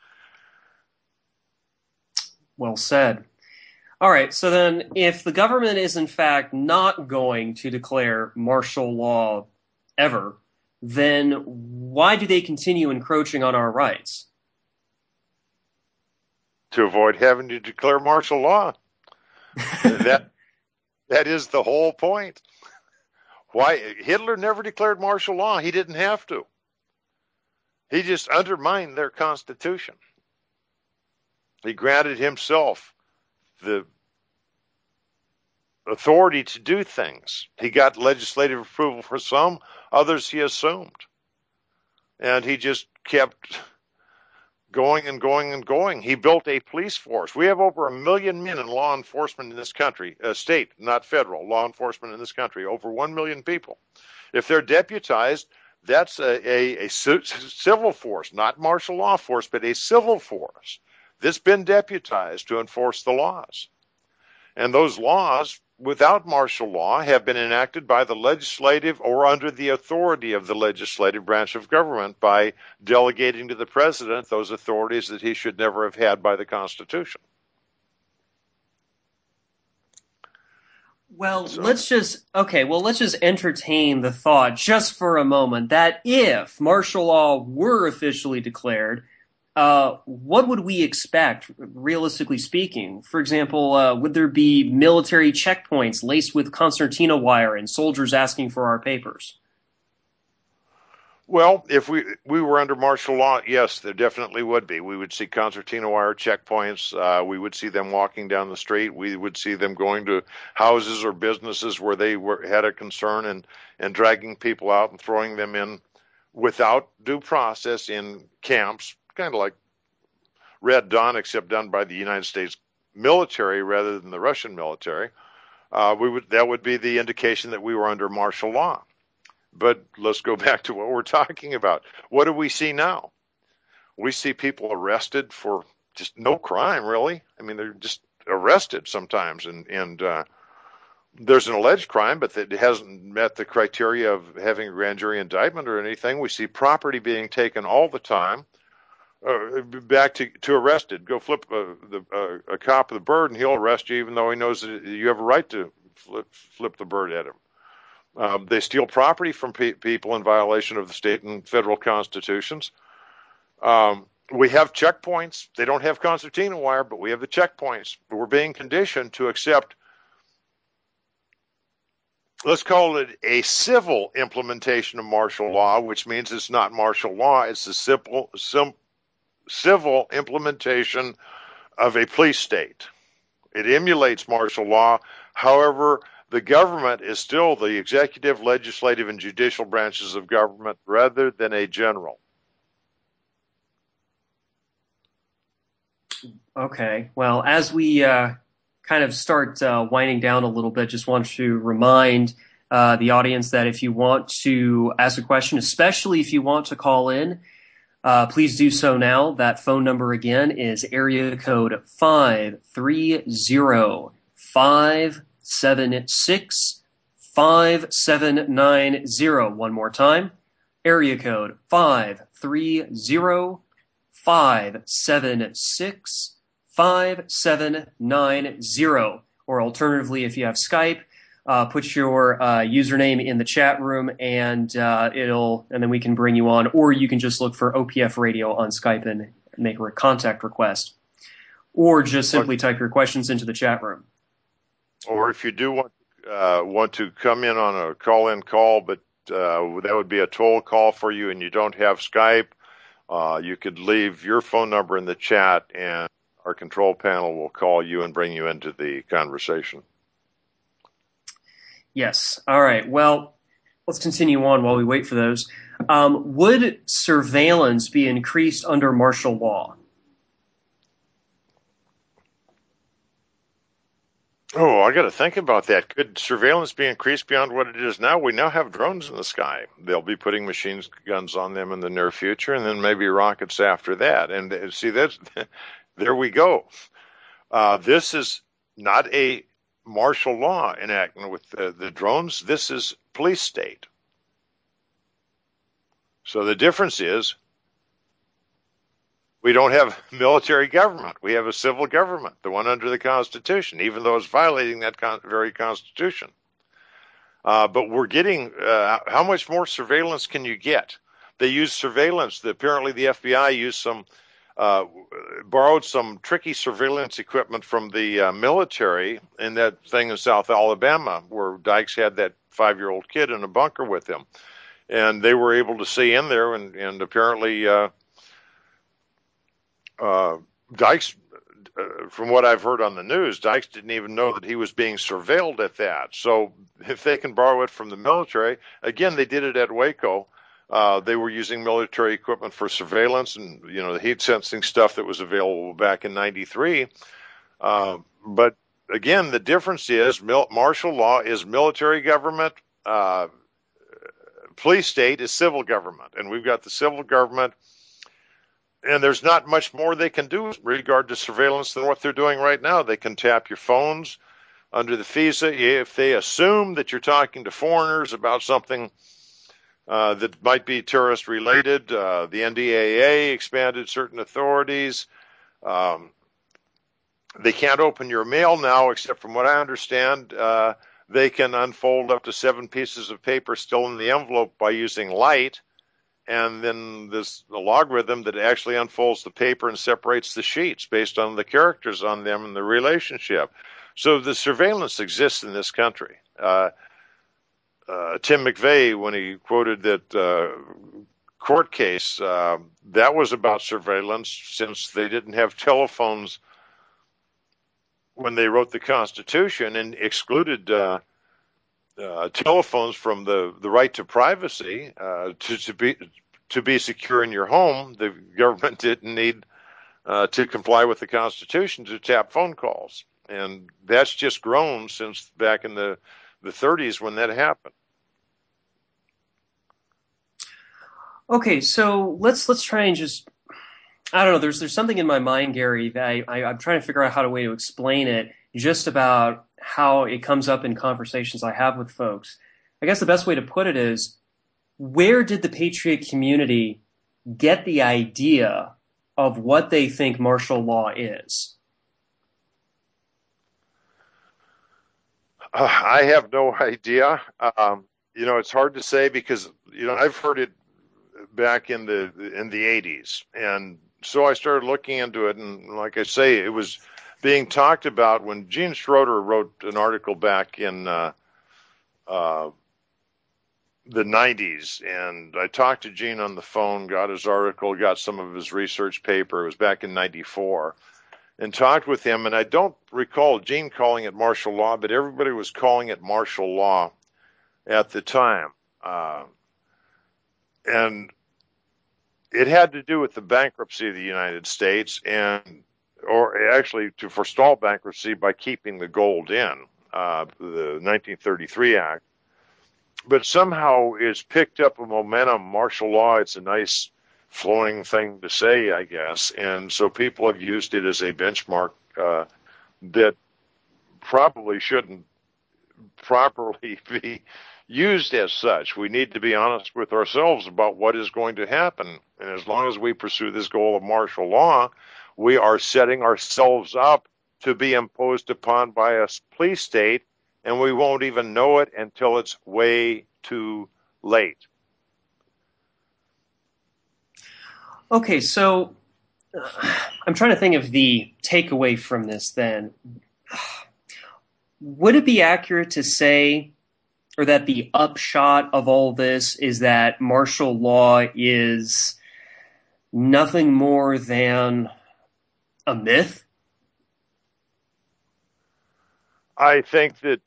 Well said. All right, so then if the government is in fact not going to declare martial law ever, then why do they continue encroaching on our rights? To avoid having to declare martial law. That is the whole point. Why Hitler never declared martial law? He didn't have to. He just undermined their constitution. He granted himself the authority to do things. He got legislative approval for some, others he assumed. And he just kept going and going and going. He built a police force. We have over 1 million men in law enforcement in this country, state, not federal, law enforcement in this country, over 1 million people. If they're deputized, that's a civil force, not martial law force, but a civil force that's been deputized to enforce the laws. And those laws, without martial law, have been enacted by the legislative or under the authority of the legislative branch of government by delegating to the president those authorities that he should never have had by the Constitution. Well, let's just entertain the thought just for a moment that if martial law were officially declared, what would we expect, realistically speaking? For example, would there be military checkpoints laced with concertina wire and soldiers asking for our papers? Well, if we were under martial law, yes, there definitely would be. We would see concertina wire checkpoints. We would see them walking down the street. We would see them going to houses or businesses where they had a concern and dragging people out and throwing them in without due process in camps, kind of like Red Dawn, except done by the United States military rather than the Russian military. That would be the indication that we were under martial law. But let's go back to what we're talking about. What do we see now? We see people arrested for just no crime, really. I mean, they're just arrested sometimes, and there's an alleged crime, but it hasn't met the criteria of having a grand jury indictment or anything. We see property being taken all the time. back to arrested. Go flip a cop of the bird, and he'll arrest you, even though he knows that you have a right to flip the bird at him. They steal property from people in violation of the state and federal constitutions. We have checkpoints. They don't have concertina wire, but we have the checkpoints. We're being conditioned to accept, let's call it a civil implementation of martial law, which means it's not martial law. It's a civil implementation of a police state. It emulates martial law. However, the government is still the executive, legislative, and judicial branches of government rather than a general. Okay. Well, as we kind of start winding down a little bit, just want to remind the audience that if you want to ask a question, especially if you want to call in, please do so now. That phone number again is area code 530-576-5790. One more time, area code 530-576-5790. Or alternatively, if you have Skype, put your username in the chat room, and then we can bring you on. Or you can just look for OPF Radio on Skype and make a contact request, or just simply type your questions into the chat room. Or if you do want to come in on a call-in call, but that would be a toll call for you, and you don't have Skype, you could leave your phone number in the chat, and our control panel will call you and bring you into the conversation. Yes. All right. Well, let's continue on while we wait for those. Would surveillance be increased under martial law? Oh, I got to think about that. Could surveillance be increased beyond what it is now? We now have drones in the sky. They'll be putting machine guns on them in the near future, and then maybe rockets after that. And see, that's there we go. This is not a martial law enactment with the drones. This is police state. So the difference is we don't have military government. We have a civil government, the one under the Constitution, even though it's violating that very Constitution. But we're getting, how much more surveillance can you get? They use surveillance. Apparently the FBI used borrowed some tricky surveillance equipment from the military in that thing in South Alabama where Dykes had that 5-year-old kid in a bunker with him. And they were able to see in there, and apparently Dykes, from what I've heard on the news, Dykes didn't even know that he was being surveilled at that. So if they can borrow it from the military, again, they did it at Waco. They were using military equipment for surveillance and, the heat sensing stuff that was available back in '93. But again, the difference is martial law is military government. Police state is civil government. And we've got the civil government, and there's not much more they can do in regard to surveillance than what they're doing right now. They can tap your phones under the FISA if they assume that you're talking to foreigners about something that might be terrorist related. The NDAA expanded certain authorities. They can't open your mail now, except from what I understand, they can unfold up to 7 pieces of paper still in the envelope by using light. And then there's a logarithm that actually unfolds the paper and separates the sheets based on the characters on them and the relationship. So the surveillance exists in this country. Tim McVeigh, when he quoted that court case, that was about surveillance, since they didn't have telephones when they wrote the Constitution and excluded telephones from the right to privacy. To be secure in your home, the government didn't need to comply with the Constitution to tap phone calls. And that's just grown since back in the 30s when that happened. Okay, so let's try and just, I don't know, there's something in my mind, Gary, that I'm trying to figure out how to way to explain it, just about how it comes up in conversations I have with folks. I guess the best way to put it is, where did the Patriot community get the idea of what they think martial law is? I have no idea. It's hard to say because I've heard it back in the 80s, and so I started looking into it, and like I say, it was being talked about when Gene Schroeder wrote an article back in the 90s, and I talked to Gene on the phone, got his article, got some of his research paper. It was back in 94, and talked with him, and I don't recall Gene calling it martial law, but everybody was calling it martial law at the time. And it had to do with the bankruptcy of the United States, or actually to forestall bankruptcy by keeping the gold in, the 1933 Act. But somehow it's picked up a momentum. Martial law, it's a nice flowing thing to say, I guess. And so people have used it as a benchmark that probably shouldn't properly be used as such. We need to be honest with ourselves about what is going to happen. And as long as we pursue this goal of martial law, we are setting ourselves up to be imposed upon by a police state, and we won't even know it until it's way too late. Okay, so I'm trying to think of the takeaway from this then. Would it be accurate to say, or that the upshot of all this is that martial law is nothing more than a myth? I think that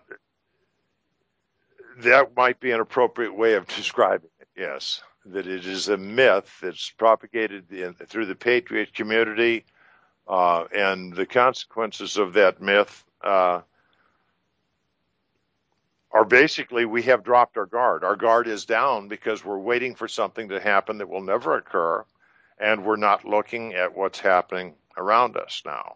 that might be an appropriate way of describing it, yes. That it is a myth that's propagated through the patriot community, and the consequences of that myth are basically we have dropped our guard. Our guard is down because we're waiting for something to happen that will never occur, and we're not looking at what's happening around us now.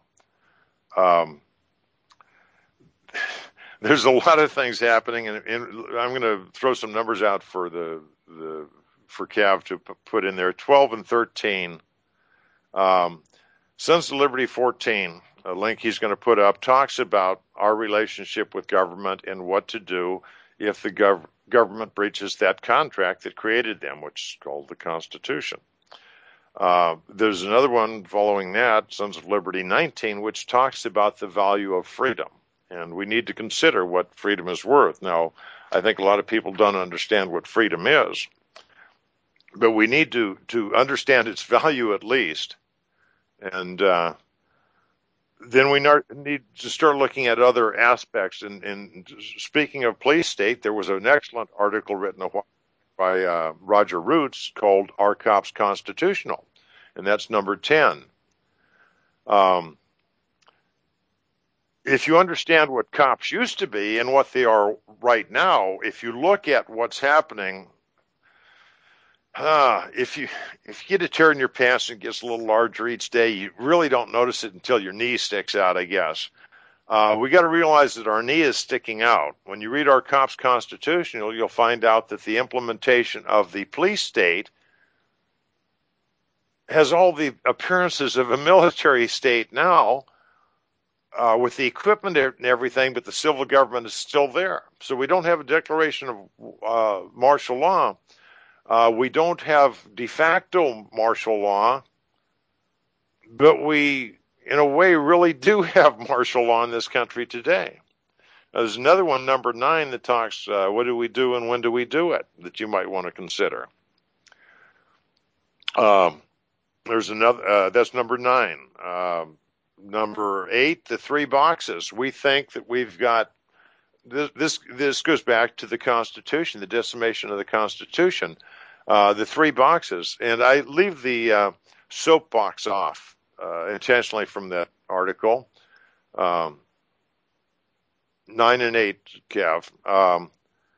There's a lot of things happening, and I'm going to throw some numbers out for for Cav to put in there. 12 and 13. Sons of Liberty 14, a link he's going to put up, talks about our relationship with government and what to do if the government breaches that contract that created them, which is called the Constitution. There's another one following that, Sons of Liberty 19, which talks about the value of freedom. And we need to consider what freedom is worth. Now, I think a lot of people don't understand what freedom is, but we need to understand its value at least. And then we need to start looking at other aspects. And speaking of police state, there was an excellent article written by Roger Roots called Are Cops Constitutional? And that's number 10. If you understand what cops used to be and what they are right now, if you look at what's happening, if you get a tear in your pants and it gets a little larger each day, you really don't notice it until your knee sticks out, I guess. We got to realize that our knee is sticking out. When you read our Cops Constitution, you'll find out that the implementation of the police state has all the appearances of a military state now, with the equipment and everything, but the civil government is still there. So we don't have a declaration of martial law. We don't have de facto martial law, but we, in a way, really do have martial law in this country today. There's another one, number 9, that talks, what do we do and when do we do it, that you might want to consider. There's another, that's number 9. Number 8, the 3 boxes. We think that we've got this goes back to the Constitution, the decimation of the Constitution, the 3 boxes. And I leave the soapbox off intentionally from that article. 9 and 8, Kev.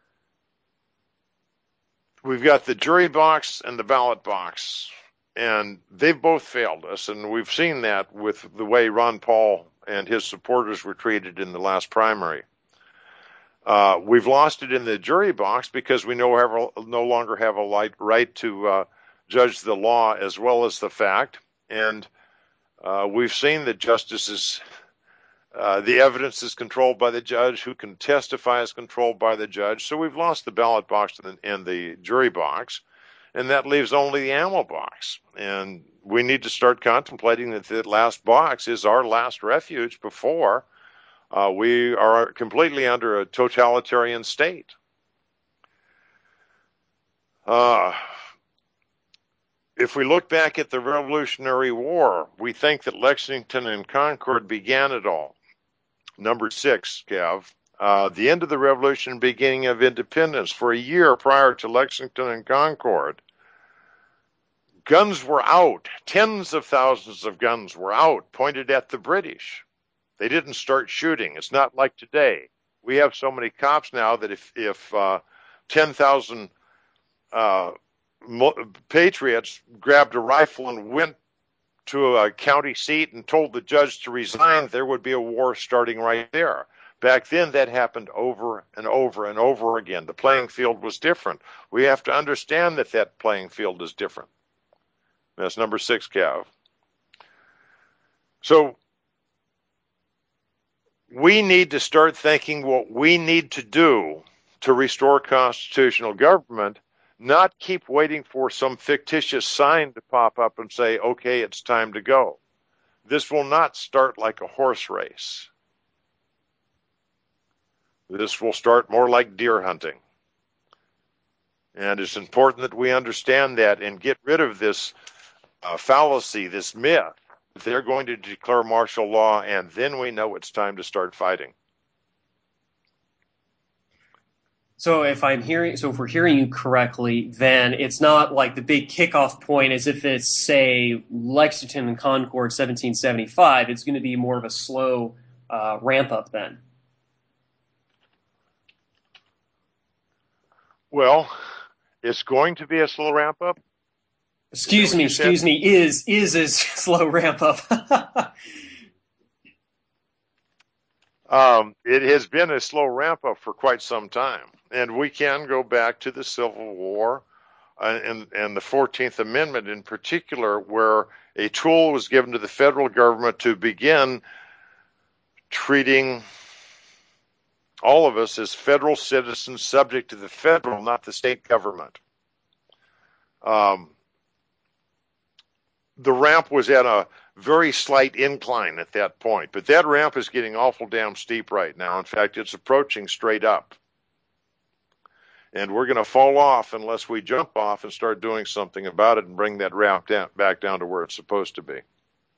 We've got the jury box and the ballot box. And they've both failed us, and we've seen that with the way Ron Paul and his supporters were treated in the last primary. We've lost it in the jury box because we no longer have a right to judge the law as well as the fact. And we've seen that justice is, the evidence is controlled by the judge. Who can testify is controlled by the judge. So we've lost the ballot box and the jury box, and that leaves only the ammo box. And we need to start contemplating that the last box is our last refuge before we are completely under a totalitarian state. If we look back at the Revolutionary War, we think that Lexington and Concord began it all. Number 6, Kev. The end of the Revolution, beginning of independence. For a year prior to Lexington and Concord, guns were out. Tens of thousands of guns were out, pointed at the British. They didn't start shooting. It's not like today. We have so many cops now that if 10,000 patriots grabbed a rifle and went to a county seat and told the judge to resign, there would be a war starting right there. Back then, that happened over and over and over again. The playing field was different. We have to understand that that playing field is different. That's number 6, Cav. So we need to start thinking what we need to do to restore constitutional government, not keep waiting for some fictitious sign to pop up and say, okay, it's time to go. This will not start like a horse race. This will start more like deer hunting. And it's important that we understand that and get rid of this fallacy, this myth. They're going to declare martial law, and then we know it's time to start fighting. So if we're hearing you correctly, then it's not like the big kickoff point as if it's, say, Lexington and Concord 1775. It's going to be more of a slow ramp up then. Well, it's going to be a slow ramp up. Excuse me, is a slow ramp up. It has been a slow ramp up for quite some time. And we can go back to the Civil War and the 14th Amendment in particular, where a tool was given to the federal government to begin treating all of us as federal citizens subject to the federal, not the state government. The ramp was at a very slight incline at that point, but that ramp is getting awful damn steep right now. In fact, it's approaching straight up. And we're going to fall off unless we jump off and start doing something about it and bring that ramp back down to where it's supposed to be.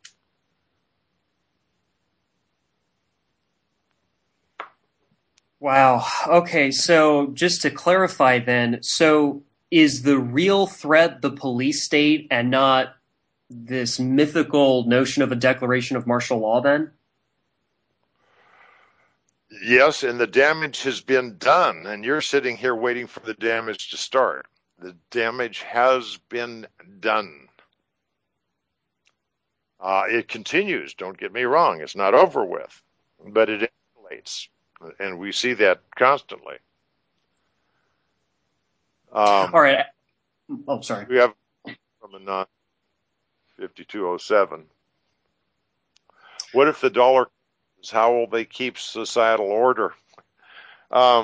Wow. Okay, so just to clarify then, so is the real threat the police state and not this mythical notion of a declaration of martial law then? Yes, and the damage has been done, and you're sitting here waiting for the damage to start. The damage has been done. It continues, don't get me wrong. It's not over with, but it escalates, and we see that constantly. All right. Oh, sorry. We have from a 5207. What if the dollar is how will they keep societal order? I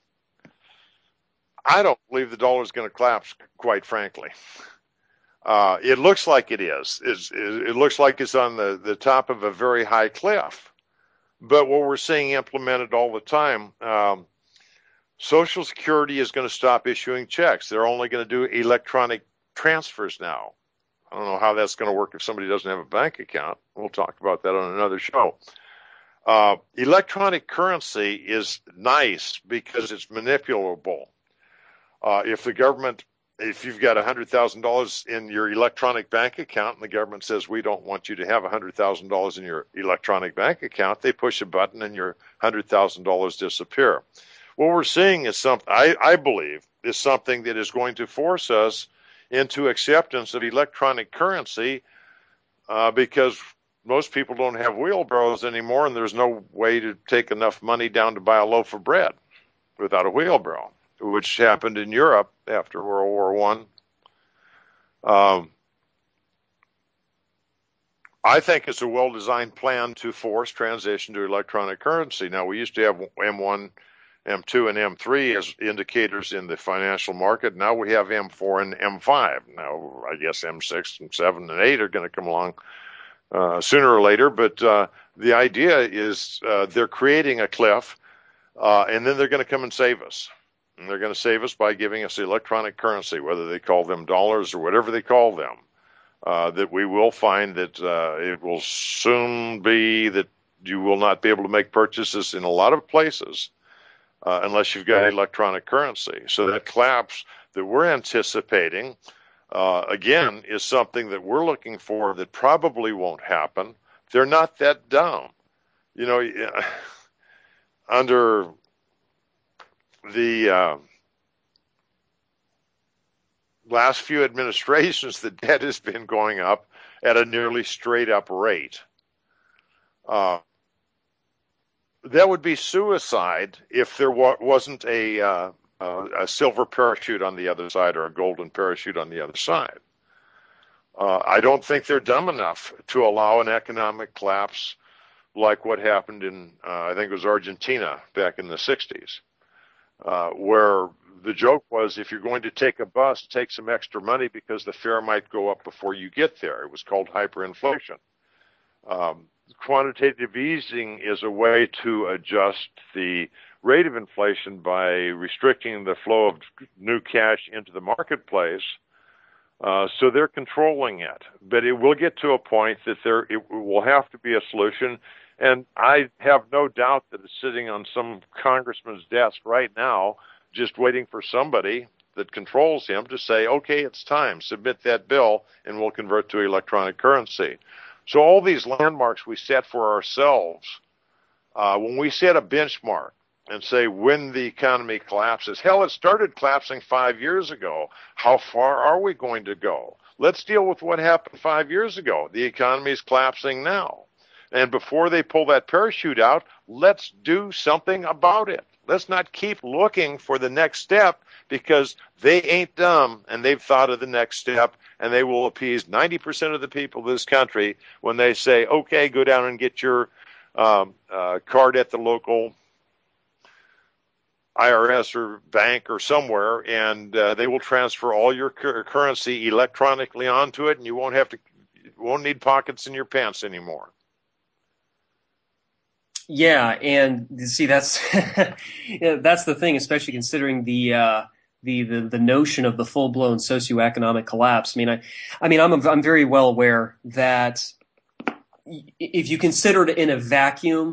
don't believe the dollar is going to collapse, quite frankly. It looks like it is. It looks like it's on the top of a very high cliff. But what we're seeing implemented all the time, Social Security is going to stop issuing checks. They're only going to do electronic transfers now. I don't know how that's going to work if somebody doesn't have a bank account. We'll talk about that on another show. Electronic currency is nice because it's manipulable. If you've got $100,000 in your electronic bank account and the government says we don't want you to have $100,000 in your electronic bank account, they push a button and your $100,000 disappear. What we're seeing is something, I believe, is something that is going to force us into acceptance of electronic currency because most people don't have wheelbarrows anymore, and there's no way to take enough money down to buy a loaf of bread without a wheelbarrow, which happened in Europe after World War I. I think it's a well-designed plan to force transition to electronic currency. Now, we used to have M1, M2, and M3 as indicators in the financial market. Now we have M4 and M5. Now, I guess M6 and 7 and 8 are going to come along sooner or later. But the idea is they're creating a cliff, and then they're going to come and save us. And they're going to save us by giving us electronic currency, whether they call them dollars or whatever they call them. That we will find that it will soon be that you will not be able to make purchases in a lot of places unless you've got electronic currency. So that collapse that we're anticipating, again, is something that we're looking for that probably won't happen. They're not that dumb. You know, under the last few administrations, the debt has been going up at a nearly straight-up rate. That would be suicide if there wasn't a silver parachute on the other side or a golden parachute on the other side. I don't think they're dumb enough to allow an economic collapse like what happened in, I think it was Argentina back in the 60s, where the joke was, if you're going to take a bus, take some extra money because the fare might go up before you get there. It was called hyperinflation. Quantitative easing is a way to adjust the rate of inflation by restricting the flow of new cash into the marketplace. So they're controlling it. But it will get to a point that it will have to be a solution. And I have no doubt that it's sitting on some congressman's desk right now, just waiting for somebody that controls him to say, okay, it's time, submit that bill, and we'll convert to electronic currency. So all these landmarks we set for ourselves, when we set a benchmark and say when the economy collapses, hell, it started collapsing 5 years ago. How far are we going to go? Let's deal with what happened 5 years ago. The economy is collapsing now. And before they pull that parachute out, let's do something about it. Let's not keep looking for the next step, because they ain't dumb and they've thought of the next step, and they will appease 90% of the people of this country when they say, okay, go down and get your card at the local IRS or bank or somewhere, and they will transfer all your currency electronically onto it, and you won't need pockets in your pants anymore. Yeah, and see, that's that's the thing, especially considering the notion of the full blown socioeconomic collapse. I'm very well aware that if you considered it in a vacuum,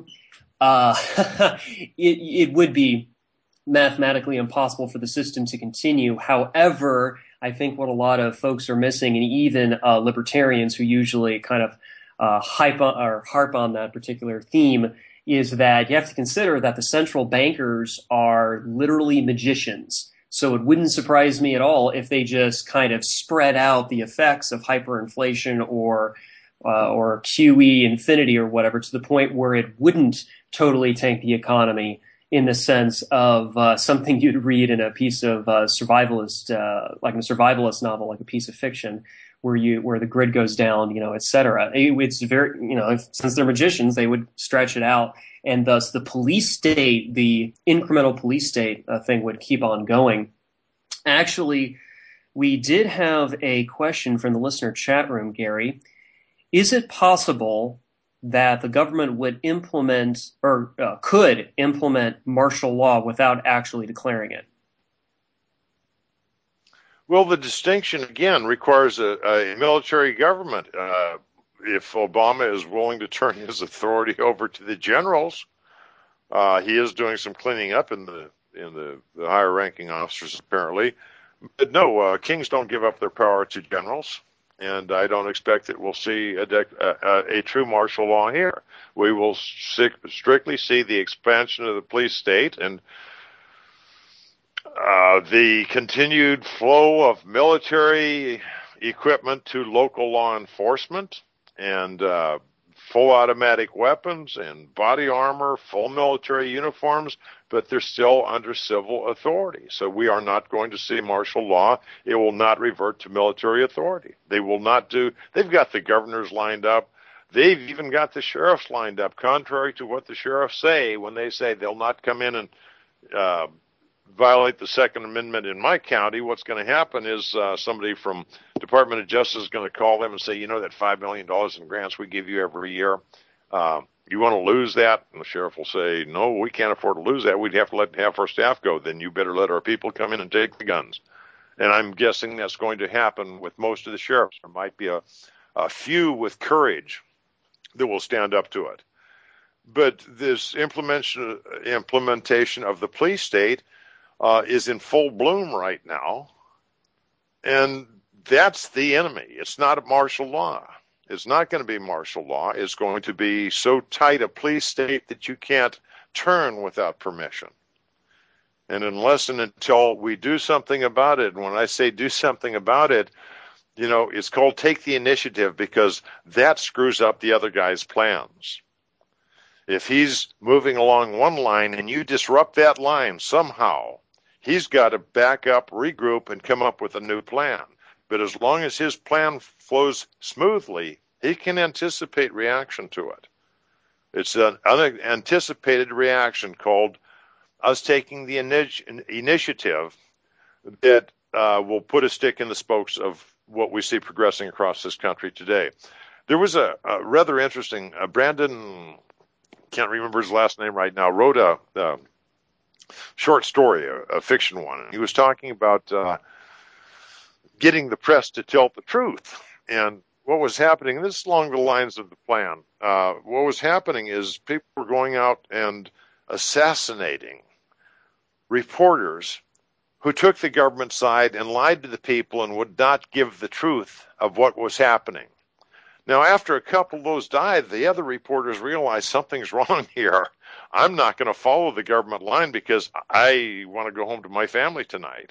it would be mathematically impossible for the system to continue. However, I think what a lot of folks are missing, and even libertarians who usually kind of harp on that particular theme, is that you have to consider that the central bankers are literally magicians. So it wouldn't surprise me at all if they just kind of spread out the effects of hyperinflation or QE infinity or whatever to the point where it wouldn't totally tank the economy, in the sense of something you'd read in a piece of survivalist, like in a survivalist novel, like a piece of fiction, where the grid goes down, et cetera. It's very, since they're magicians, they would stretch it out, and thus the police state, the incremental police state thing would keep on going. Actually, we did have a question from the listener chat room, Gary. Is it possible that the government would implement or could implement martial law without actually declaring it? Well, the distinction, again, requires a military government. If Obama is willing to turn his authority over to the generals, he is doing some cleaning up in the higher-ranking officers, apparently. But no, kings don't give up their power to generals, and I don't expect that we'll see a true martial law here. We will strictly see the expansion of the police state and the continued flow of military equipment to local law enforcement, and full automatic weapons and body armor, full military uniforms, but they're still under civil authority. So we are not going to see martial law. It will not revert to military authority. They will not do, they've got the governors lined up. They've even got the sheriffs lined up, contrary to what the sheriffs say when they say they'll not come in and violate the Second Amendment in my county. What's going to happen is somebody from Department of Justice is going to call them and say, you know, that $5 million in grants we give you every year, you want to lose that? And the sheriff will say, no, we can't afford to lose that. We'd have to let half our staff go. Then you better let our people come in and take the guns. And I'm guessing that's going to happen with most of the sheriffs. There might be a few with courage that will stand up to it. But this implementation of the police state is in full bloom right now. And that's the enemy. It's not martial law. It's not going to be martial law. It's going to be so tight a police state that you can't turn without permission. And unless and until we do something about it, and when I say do something about it, you know, it's called take the initiative, because that screws up the other guy's plans. If he's moving along one line and you disrupt that line somehow, he's got to back up, regroup, and come up with a new plan. But as long as his plan flows smoothly, he can anticipate reaction to it. It's an unanticipated reaction called us taking the initiative that will put a stick in the spokes of what we see progressing across this country today. There was a rather interesting, Brandon, can't remember his last name right now, wrote a short story, a fiction one. And he was talking about getting the press to tell the truth. And what was happening, and this is along the lines of the plan, what was happening is people were going out and assassinating reporters who took the government side and lied to the people and would not give the truth of what was happening. Now, after a couple of those died, the other reporters realized something's wrong here. I'm not going to follow the government line because I want to go home to my family tonight.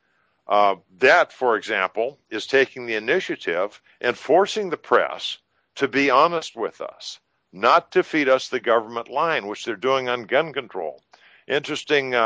That, for example, is taking the initiative and forcing the press to be honest with us, not to feed us the government line, which they're doing on gun control. Interesting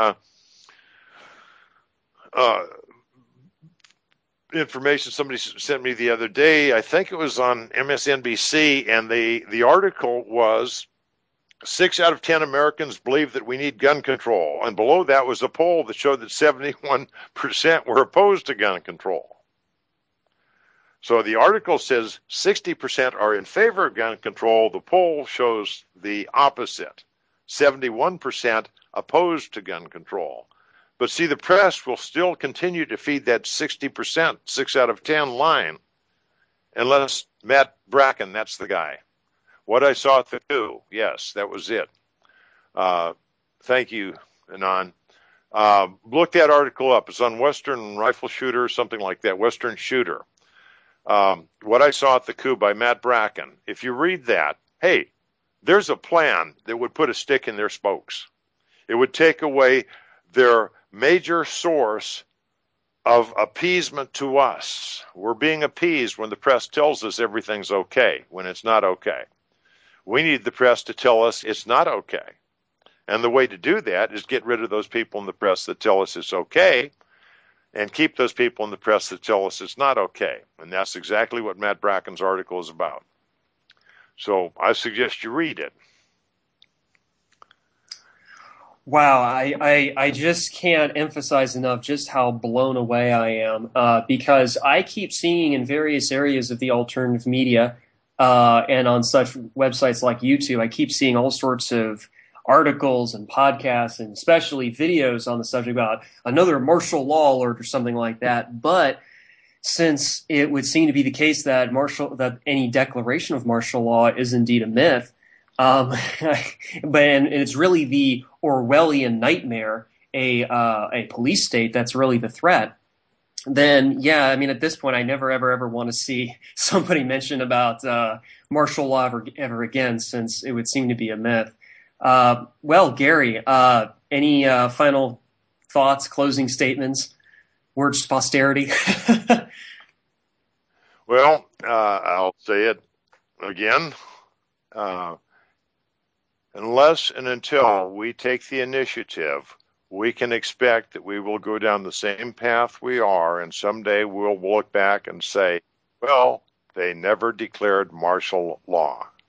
information somebody sent me the other day. I think it was on MSNBC, and the article was 6 out of 10 Americans believe that we need gun control. And below that was a poll that showed that 71% were opposed to gun control. So the article says 60% are in favor of gun control. The poll shows the opposite, 71% opposed to gun control. But see, the press will still continue to feed that 60%, 6 out of 10 line, unless Matt Bracken, that's the guy. What I saw at the coup, yes, that was it. Thank you, Anon. Look that article up. It's on Western Rifle Shooter, something like that, Western Shooter. What I saw at the coup by Matt Bracken. If you read that, hey, there's a plan that would put a stick in their spokes. It would take away their major source of appeasement to us. We're being appeased when the press tells us everything's okay, when it's not okay. We need the press to tell us it's not okay. And the way to do that is get rid of those people in the press that tell us it's okay and keep those people in the press that tell us it's not okay. And that's exactly what Matt Bracken's article is about. So I suggest you read it. Wow, I just can't emphasize enough just how blown away I am, because I keep seeing in various areas of the alternative media and on such websites like YouTube, I keep seeing all sorts of articles and podcasts and especially videos on the subject about another martial law alert or something like that. But since it would seem to be the case that any declaration of martial law is indeed a myth, but it's really the Orwellian nightmare, a police state that's really the threat, then yeah, I mean, at this point, I never, ever want to see somebody mention about martial law ever again, since it would seem to be a myth. Well, Gary, any final thoughts, closing statements, words to posterity? Well, I'll say it again. Unless and until we take the initiative, we can expect that we will go down the same path we are, and someday we'll look back and say, well, they never declared martial law.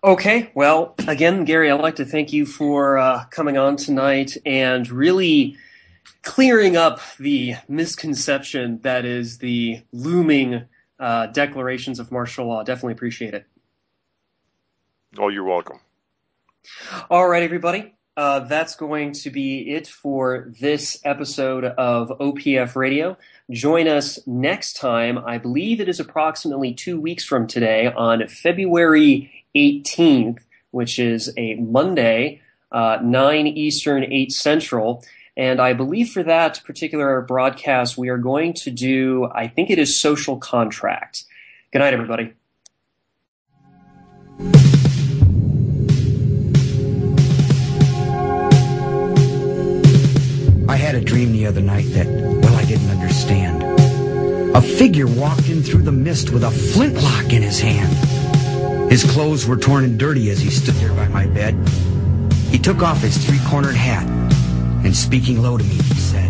Okay, well, again, Gary, I'd like to thank you for coming on tonight and really clearing up the misconception that is the looming declarations of martial law. Definitely appreciate it. Oh, you're welcome. All right, everybody. That's going to be it for this episode of OPF Radio. Join us next time. I believe it is approximately 2 weeks from today on February 18th, which is a Monday, 9 Eastern, 8 Central. And I believe for that particular broadcast, we are going to do, I think it is Social Contract. Good night, everybody. I had a dream the other night that, well, I didn't understand. A figure walked in through the mist with a flintlock in his hand. His clothes were torn and dirty as he stood there by my bed. He took off his three-cornered hat, and speaking low to me, he said,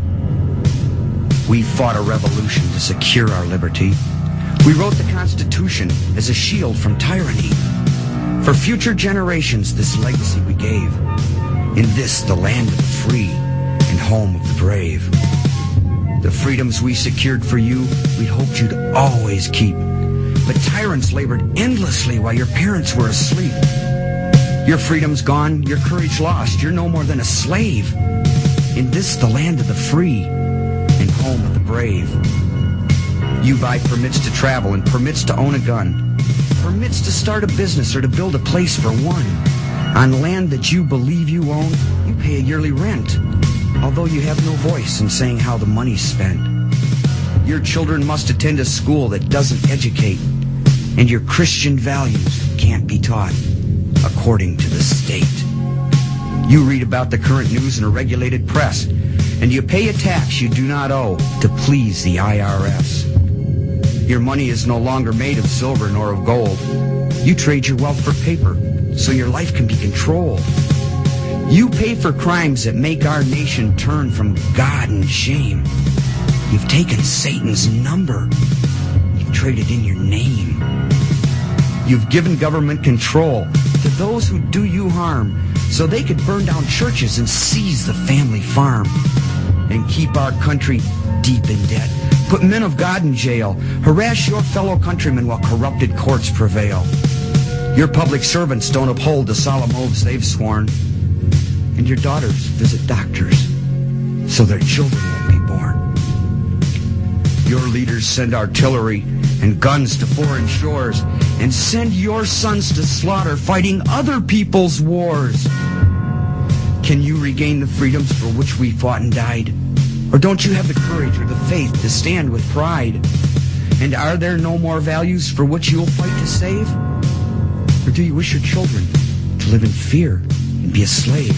"We fought a revolution to secure our liberty. We wrote the Constitution as a shield from tyranny. For future generations, this legacy we gave. In this, the land of the free and home of the brave. The freedoms we secured for you, we'd hoped you'd always keep. But tyrants labored endlessly while your parents were asleep. Your freedom's gone, your courage lost, you're no more than a slave. In this, the land of the free and home of the brave. You buy permits to travel and permits to own a gun, permits to start a business or to build a place for one. On land that you believe you own, you pay a yearly rent, although you have no voice in saying how the money's spent. Your children must attend a school that doesn't educate, and your Christian values can't be taught according to the state. You read about the current news in a regulated press, and you pay a tax you do not owe to please the IRS. Your money is no longer made of silver nor of gold. You trade your wealth for paper so your life can be controlled. You pay for crimes that make our nation turn from God and shame. You've taken Satan's number. You've traded in your name. You've given government control to those who do you harm so they could burn down churches and seize the family farm and keep our country deep in debt. Put men of God in jail. Harass your fellow countrymen while corrupted courts prevail. Your public servants don't uphold the solemn oaths they've sworn. And your daughters visit doctors so their children won't be born. Your leaders send artillery and guns to foreign shores and send your sons to slaughter fighting other people's wars. Can you regain the freedoms for which we fought and died? Or don't you have the courage or the faith to stand with pride? And are there no more values for which you will fight to save? Or do you wish your children to live in fear and be a slave?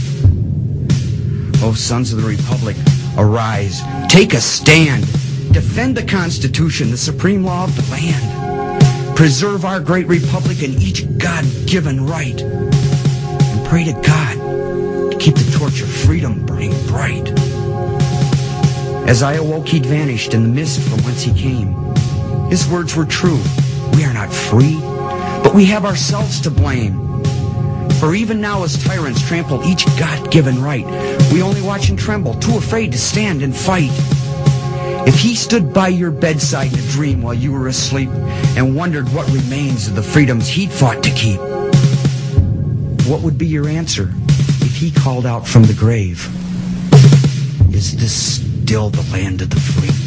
O sons of the Republic, arise, take a stand. Defend the Constitution, the supreme law of the land. Preserve our great republic and each God-given right. And pray to God to keep the torch of freedom burning bright. As I awoke, he'd vanished in the mist from whence he came. His words were true. We are not free, but we have ourselves to blame. For even now as tyrants trample each God-given right, we only watch and tremble, too afraid to stand and fight. If he stood by your bedside in a dream while you were asleep and wondered what remains of the freedoms he'd fought to keep, what would be your answer if he called out from the grave? Is this still the land of the free?